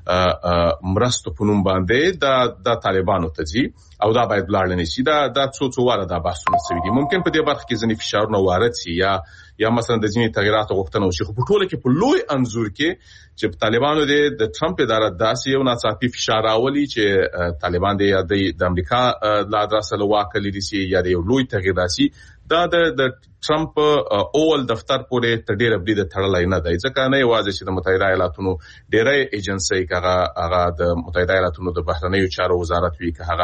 مرستو په نوم باندې د طالبانو ته ځي او دا باید بلارل نه شي دا څو واره دا بحثونه شوي دي ممکن په دې برخه کې ځینې فشارونه وارد شي یا مثلا د ځینې تغیرات غوښتنه وشي خو په ټوله کې په لوی انزور کې چې طالبانو د ټرمپ اداره داسې یو ناڅاپي فشار راولي چې طالبان د امریکا لا درسه لواکلي دي یا د یو لوی تغییر راسي دا د ټرمپ اول دفتر پورې تډیر بری د تړلای نه دی ځکه نه یوازې چې د متحده ایالاتونو ډیری ایجنسی هغه د متحده ایالاتونو د بهرنیو چارو وزارت وی هغه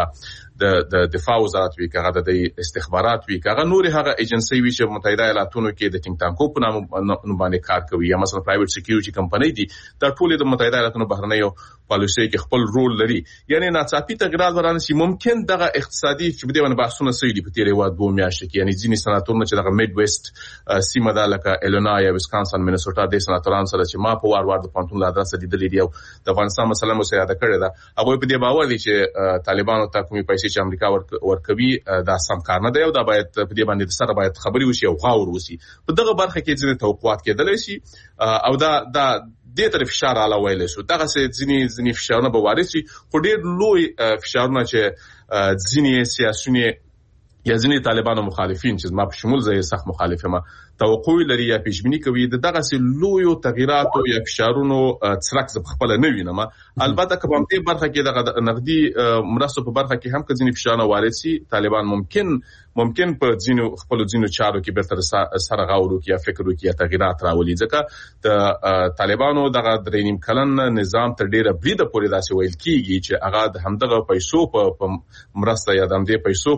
د دفاع وزارت وی هغه د استخبارات وی هغه نور هغه ایجنسی وی چې متحده ایالاتونو کې د ټینګ ټانکو په نوم باندې کار کوي یا مثلا پرایویټ سکیورټي کمپنی دي دا ټول د متحده ایالاتونو بهرنیو پالیسي کې خپل رول لري یعنی ناڅاپي تغیرات ورانسي ممکن دغه اقتصادي چې بده باندې بحثونه سوي دي په تیرې واد 2 میاشتې کې یعنی ځینې سناتورونه چې دغه میډ ویسټ سیمه ده لکه ایلینوای ویسکانسن مینیسوټا د سناتورانو سره چې ما په وار د پانتون لا درسه لیدلې دی او د افغانستان مثلا مو سیاده کړی دا هغه په دې باور دي چې طالبانو ته کومي پیسې چې امریکا ورکوي دا سم کار نه دی او دا باید په دې باندې سره باید خبري وشي او غاور وشي په دغه برخه کې ځینې توقعات کېدل شي او دا دې طرف فشار علا ویل شو دغه ځینې فشارونه به وارد شي خو ډېر لوی فشارونه چې ځینې سیاسيون یا ځینې طالبانو مخالفین چې ما په شمول زه سخت مخالف یم توقع لري یا پیشبینی کوي دغه سه لوی تغیرات او یا فشارونو څرک ز خپل نه وینم البته کوم دې برخه کې دغه نقدي مرستو په برخه کې هم ځینې فشارونه وارد شي طالبان ممکن په ځینو چارو کې برتر سره غاورو کې یا فکر وکړي یا تغیرات راولي ځکه د طالبانو دغه درېنیم کلن نظام تر ډیره بریده پورې داسې ویل کیږي چې هغه د همدغه پیسو په مرسته یا د همدې پیسو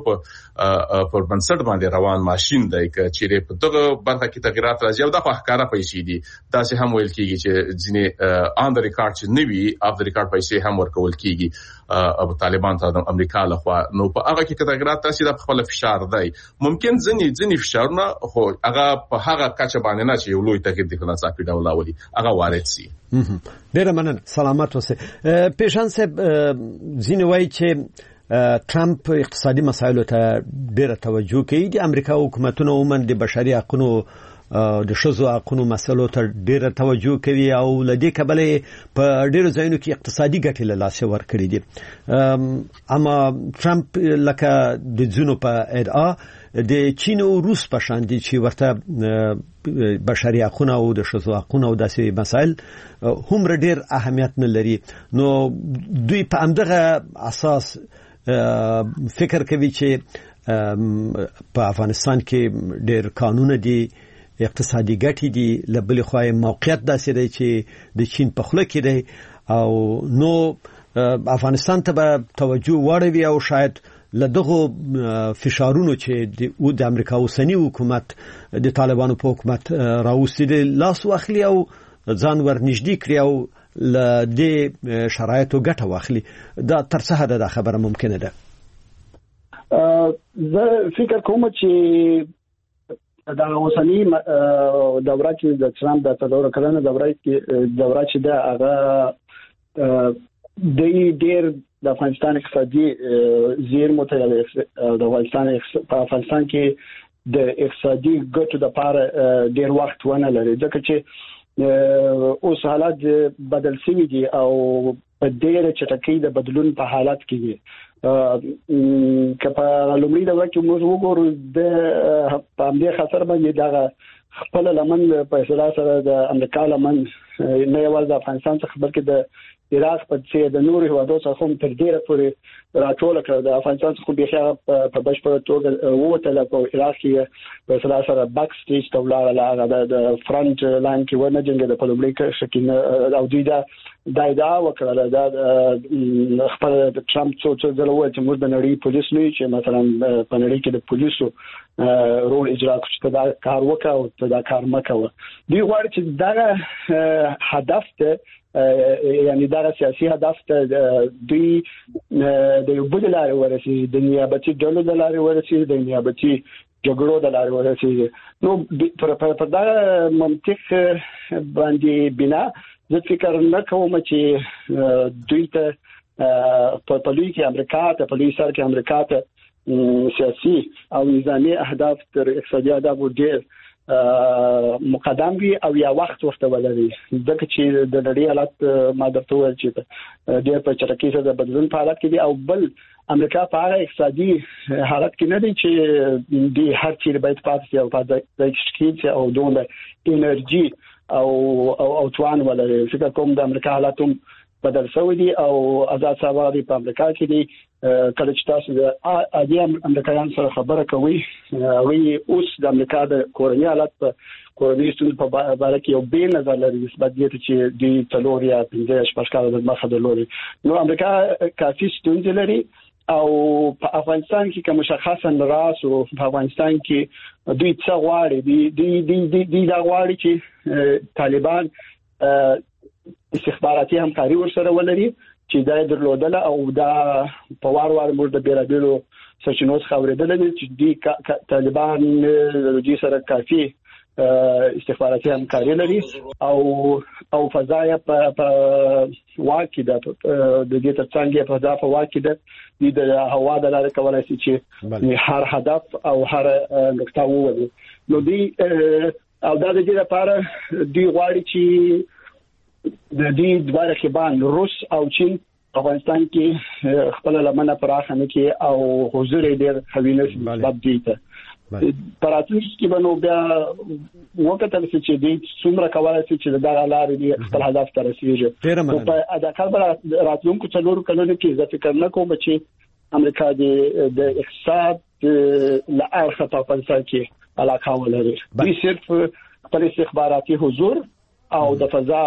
په بنسټ باندې روان ماشين دی چې په دغه برخه کې تغیرات راځي او د ښکارا پیسې دي داسې هم ویل کیږي چې ځینې آن د ریکارډ چې نوي اف د ریکارډ پیسې هم ورکول کیږي او طالبان ته د امریکا لخوا نو په هغه کې تغیرات راشي د خپل فشار دی ممکن ځینې فشارونه خو هغه په هغه کچه باندې نه چې یو لوی تغییر د خلاص په ډول راولي هغه وارد شي ډیر مننه سلامات اوسه پیشان صاحب ځینې وایي چې ټرمپ اقتصادي مسایلو ته ډیره توجه کوي د امریکا حکومتونو عموما د بشري حقوقو د شذو حقوقو مسایلو ته ډیره توجه کوي او لدې کبلې په ډیرو ځایونو کې اقتصادي ګټې له لاسه ورکړي دي اما ټرمپ لکه د ځینو په ادعا د چین او روس په شان دي چې ورته بشري حقوقو او د شذو حقوقو او داسې مسایل هم ډیر اهمیت نه لري نو دوی په همدغه اساس فکر کوي چې په افغانستان کې ډېر قانون دي اقتصادي ګټې دي لبل خو موقعیت داسې دی چې د چین په خوله کې دی او نو افغانستان ته به توجه واړوي او شاید لدغه فشارونو چې د امریکا اوسنی حکومت د طالبانو په حکومت راوستي دي لاس واخلي او ځان ورنږدې کړي او لدې شرایطو ګټه واخلي دا تر څه حد دا خبره ممکنه ده زه فکر کوم چې دا اوسنی دوره چې د ټرمپ د تدور کړنه دوره چې دا هغه د ډیر د افغانستان اقتصادي زیر متعلق د افغانستان په کې د اقتصادي ګټو لپاره ډیر وخت ونه لري ځکه چې اوس حالات بدل شوي دي او په ډېره چټکۍ د بدلون په حالت کې دي که په لومړي دوره کې موږ وګورو د په همدې خاطر باندې دا خپل لمن په اصطلاح سره د امریکا لمن نه یوازې د افغانستان څخه بلکې د عراق په څیر د نورو هیوادو څخه هم تر ډیره پورې راټول کړ. د افغانستان څخه به په بشپړه توګه ووتل په عراق کې په اصطلاح سره باک سټیج ته ولاړ د فرنٹ لاین کې ونه جنګ د پلوبلیک شکل او دوی دا ادعا وکړه د خپل ټرمپ څو ځله چې موږ د نړۍ پولیس نه چې مثلا په نړۍ کې د پولیسو رول اجرا کوي چې دا کار وکړي او دا کار مکوه. دوی غواړي چې دا هدف ته یعنی دا سیاسي هدف ته دوی د یو بل لارې ورسېږي د نیابتي ډلو د لارې ورسېږي د نیابتي جګړو د لارې ورسېږي. نو پر دا منطق باندې بنا زه فکر نه کوم چې دوی ته په لوی کې امریکا ته په لوی سر کې امریکا ته سیاسي او نظامي اهداف تر اقتصادي اهداف ډېر مقدم وي او یا وخت ورته ولري. ځکه چې د نړۍ حالت ما درته وویل چې ډېر په چټکۍ سره د بدلون په حالت کې دي او بل امریکا په هغه اقتصادي حالت کې نه دی چې د هر چیرې باید پاتې شي او په دې کې او دومره انرژي او توان ولري. فکر کوم د امریکا حالت هم بدل شوی دی او آزاد سوادي په امریکا کې دي. کله چې تاسو د عادي امریکایانو سره خبره کوئ وی اوس د امریکا د کورنۍ حالت په کورنۍ ستونزو په اړه کې یو بیل نظر لري نسبت دې چې د تلور یا 15 کال د مخه د لوري. نو امریکا کافي ستونزې لري او په افغانستان کې کوم مشخصا راس او په افغانستان کې دوی څه غواړي دی دا غواړي چې طالبان استخباراتي همکاري ورسره ولري چې دا درلودل او دا په وار موږ د بیرابیلو سرچینو څخه اوریدل چې دی طالبان د دې سره کافي استخباراتي همکاري لري او فضا په واکې د دې ترڅنګ په فضا په واکې د هوا د لارې کولای شي چې هر هدف او هر نقطه وولي. نو دی او دا د دې لپاره دی غواړي چې د دې دوه رقیبان روس او چین افغانستان کې خپل لمنه پراخه نه کې او حضور ډېر حویله سبب دی ته پراتلیس کې بنو بیا وکړل چې دې څومره کولای شي چې دا لارې دې خپل هدف ته رسیږي. په ادا کار راتلونکو څلورو کلونو کې زه فکر نه کوم چې امریکا د اقتصاد له اړخه په افغانستان کې علاقه ولري. دوی صرف خپل استخباراتي حضور او د فضا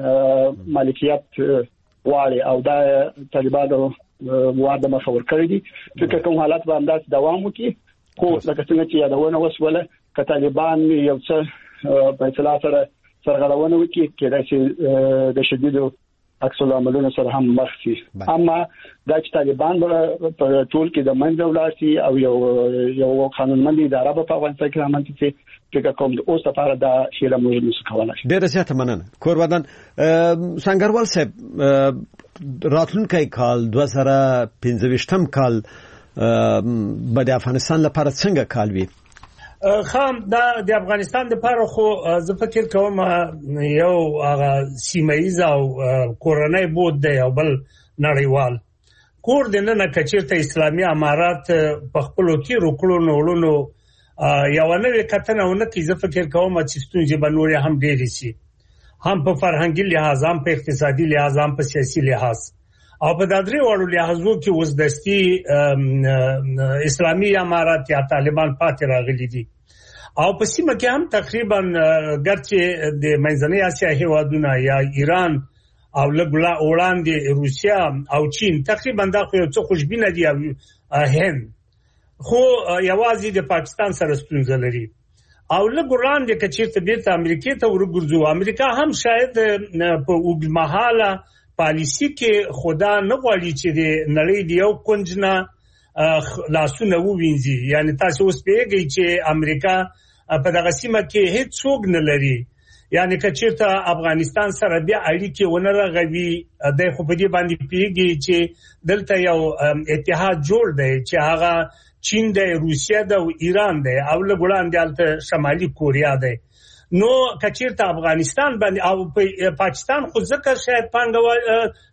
مالکیت واړي او دا طالبانو واده مخور کړی دي. فکر کوم حالت به انداز دوام وکړي خو لکه څنګه چې یادونه وسوله ک طالبان یو څه په اصطلاح سره سرغړونه وکړي کېدای شي د شدیدو عکس العملونو سره هم مخ شي. اما دا چې طالبان په ټول کې د منځ ولاړ شي او یو قانونمند اداره په افغانستان کې رامنځته شي فکر کوم د اوس لپاره دا شی له موږ نشو کولای. ډېر زیاته مننه کورودان سنگروال صاحب. راتلونکي کال 2025 کال به د افغانستان لپاره څنګه کال وي؟ خام دا د افغانستان لپاره خو زه فکر کوم یو هغه سیمایي او کورنۍ بود دی او بل نړیوال کور د نن کچیرته اسلامي امارات په خپل کې رکړو نوړو یو نوې کتنونه کې زه فکر کوم چې ستونزې به نور هم ډېرې شي هم په فرهنګي لحاظ هم په اقتصادي لحاظ هم په سیاسي لحاظ او په دادري وړو لحاظو کې وزدستي اسلامي امارات یا طالبان پاتې راغلي دي او په سیمه کې هم تقریبا ګرچې د منځنۍ اسیا هیوادونه یا ایران او لګلا وړاندې روسیا او چین تقریبا دا خو یو څه خوشبینه دي هند خو یوازې د پاکستان سره ستونزه لري او لګوران د کچېرته بیرته امریکا ته ورګرځو. امریکا هم شاید په اوږدمهاله پالیسی کې خدا نه غواړي چې د نړۍ د یو کونج نه لاسونه ووینځي. یعنی تاسو اوس پیږئ چې امریکا په دغه سیمه کې هیڅ څوک نه لري. یعنی کچېرته افغانستان سره بیا اړیکې ونه رغوي د خو په دې باندې پیږي چې دلته یو اتحاد جوړ دی چې هغه چین دی روسیا دی او ایران دی او لګوړان دلته شمالي کوریا دی. نو کچېرته افغانستان باندې او پاکستان خو ځکه شاید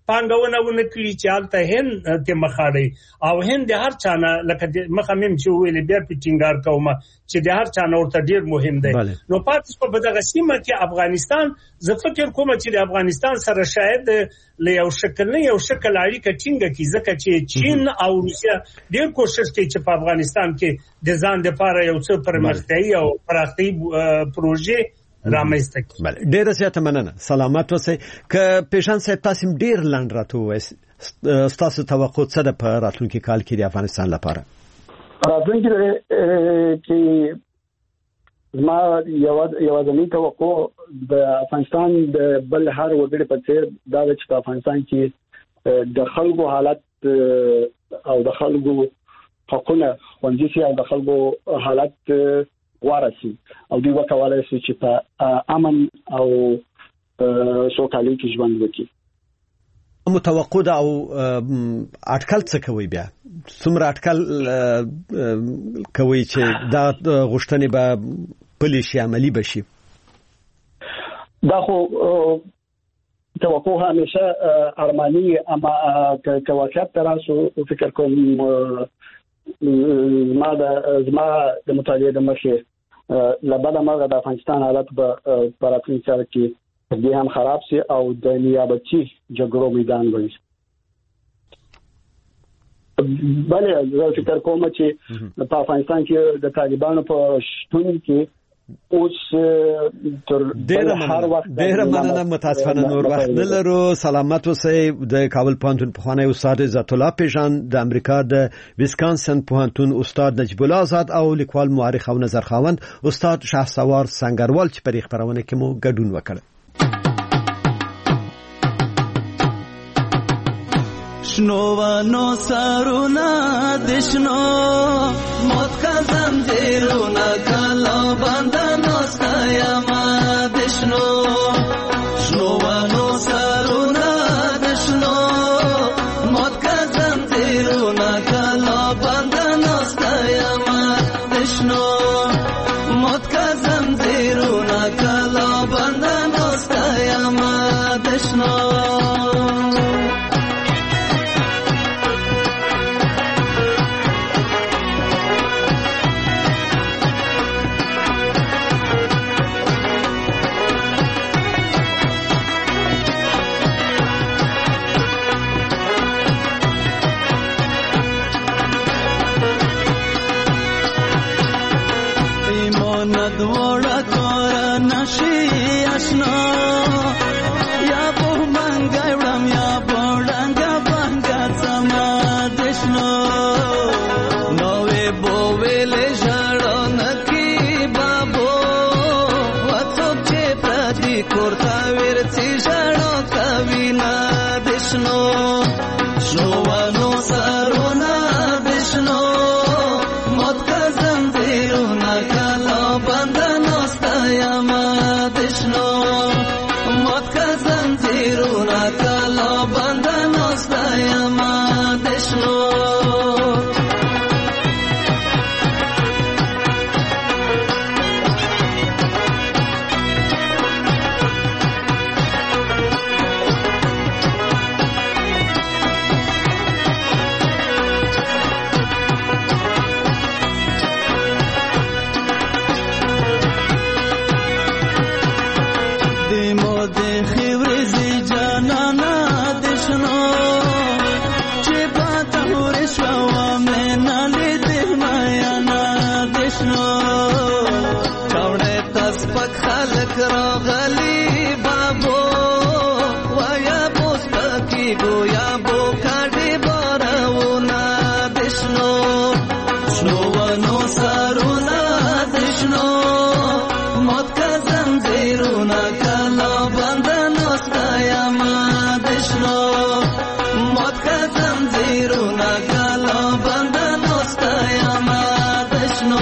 پانګونه ونکړي چې حالت هند ته مخاړي او هند هر چانه لکه مخامم چې ویل بیا پیټینګار کومه چې د هر چانه ورته ډیر مهم دی نو پاتې په دغه سیمه کې افغانستان زه فکر کوم چې د افغانستان سره شاید له یو شکل اړیکه ټینګه کی ځکه چې چین او روسیا ډیر کوشش کوي چې په افغانستان کې د ځان لپاره یو څه پرمختیايي او پراختیايي پروژې رامنځته کړي. بله ډیره زیاته مننه. سلامت اوسئ. که پیشان صاحب تاسو ډیر لاند راته وایي تاسو توقع څه ده په راتلونکي کال کې د افغانستان لپاره؟ راتلونکي کې ما یو ځنی توقع د افغانستان د بل هر وګړي په څیر دا چې په افغانستان کې د خلکو حالت او د خلکو حقوقونه خوندي شي او د خلکو حالت ورسي او دوی وکولای شي چې په امن او سوکالۍ کې ژوند وکړي. متوقع ده او اټکل څه کوي بیا څومره اټکل کوي چې دا غوښتنې به پلي شي عملی بشي؟ دا خو توقع همیشه ارمانی اما که واقعیت تراسو فکر کوم زما د مطالعه د مخه لبدا مرغه د افغانستان حالت به پراتین سره کې دې هم خراب سي او د نیابتي جګړو میدان وي. بله زه فکر کوم چې په افغانستان کې د طالبانو په شتون کې اوس تر هر وخت ډېر مننه. متاسفانه نور وخت نه لرو. سلامت اوسئ. د کابل پوهنتون پخوانی استاد عزت الله پیژان، د امریکا د ویسکانسن پوهنتون استاد نجیب الله آزاد او لیکوال مورخ او نظرخواند استاد شهسوار سنگروال چې په خبرونه کې مو ګډون وکړ. شنوانو سارونا دشنو موت کا زنجیرونا کلا باندانو ستایما دشنو شنوانو سارونا دشنو موت کا زنجیرونا کلا باندانو ستایما دشنو موت کا زنجیرونا کلا باندانو ستایما دشنو دوڑا کورا نشی اشنا یا بو منگا وڑم یا بوڑنگا بانگا سما دشنو نوے بوویلے جاڑو نکی بابو واتوب چے پردی کورتا ورچی جاڑو کبینا دشنو شنوانو سارونا دشنو موت کا زنجیرونا کلا باندانو ستایما دشنو موت کا زنجیرونا کلا باندانو ستایما دشنو راغلی بابو ویا بوس پکی گویا بو کاډي بارونه دشنو شنوانو سارونا دشنو موت کا زنجیرونا کلا باندانو ستایما دشنو موت کا زنجیرونا کلا باندانو ستایما دشنو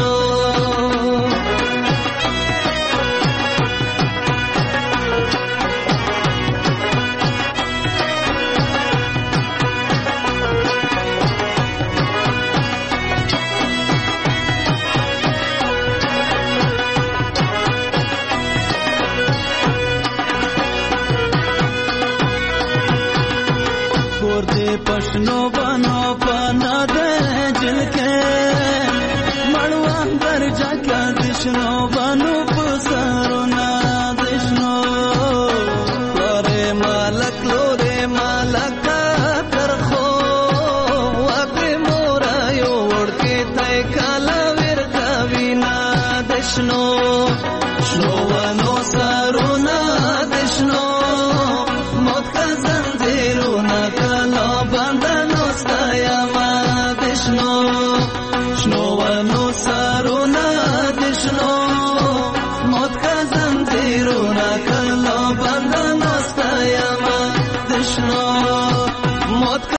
کور دې پښنو بانو پانا دې جل کې مړوا درجا کا دشنو بانو پسرنا دشنو لورې مالک ترخو واکه مورا یو ورکه تای کالا ور کوینا دشنو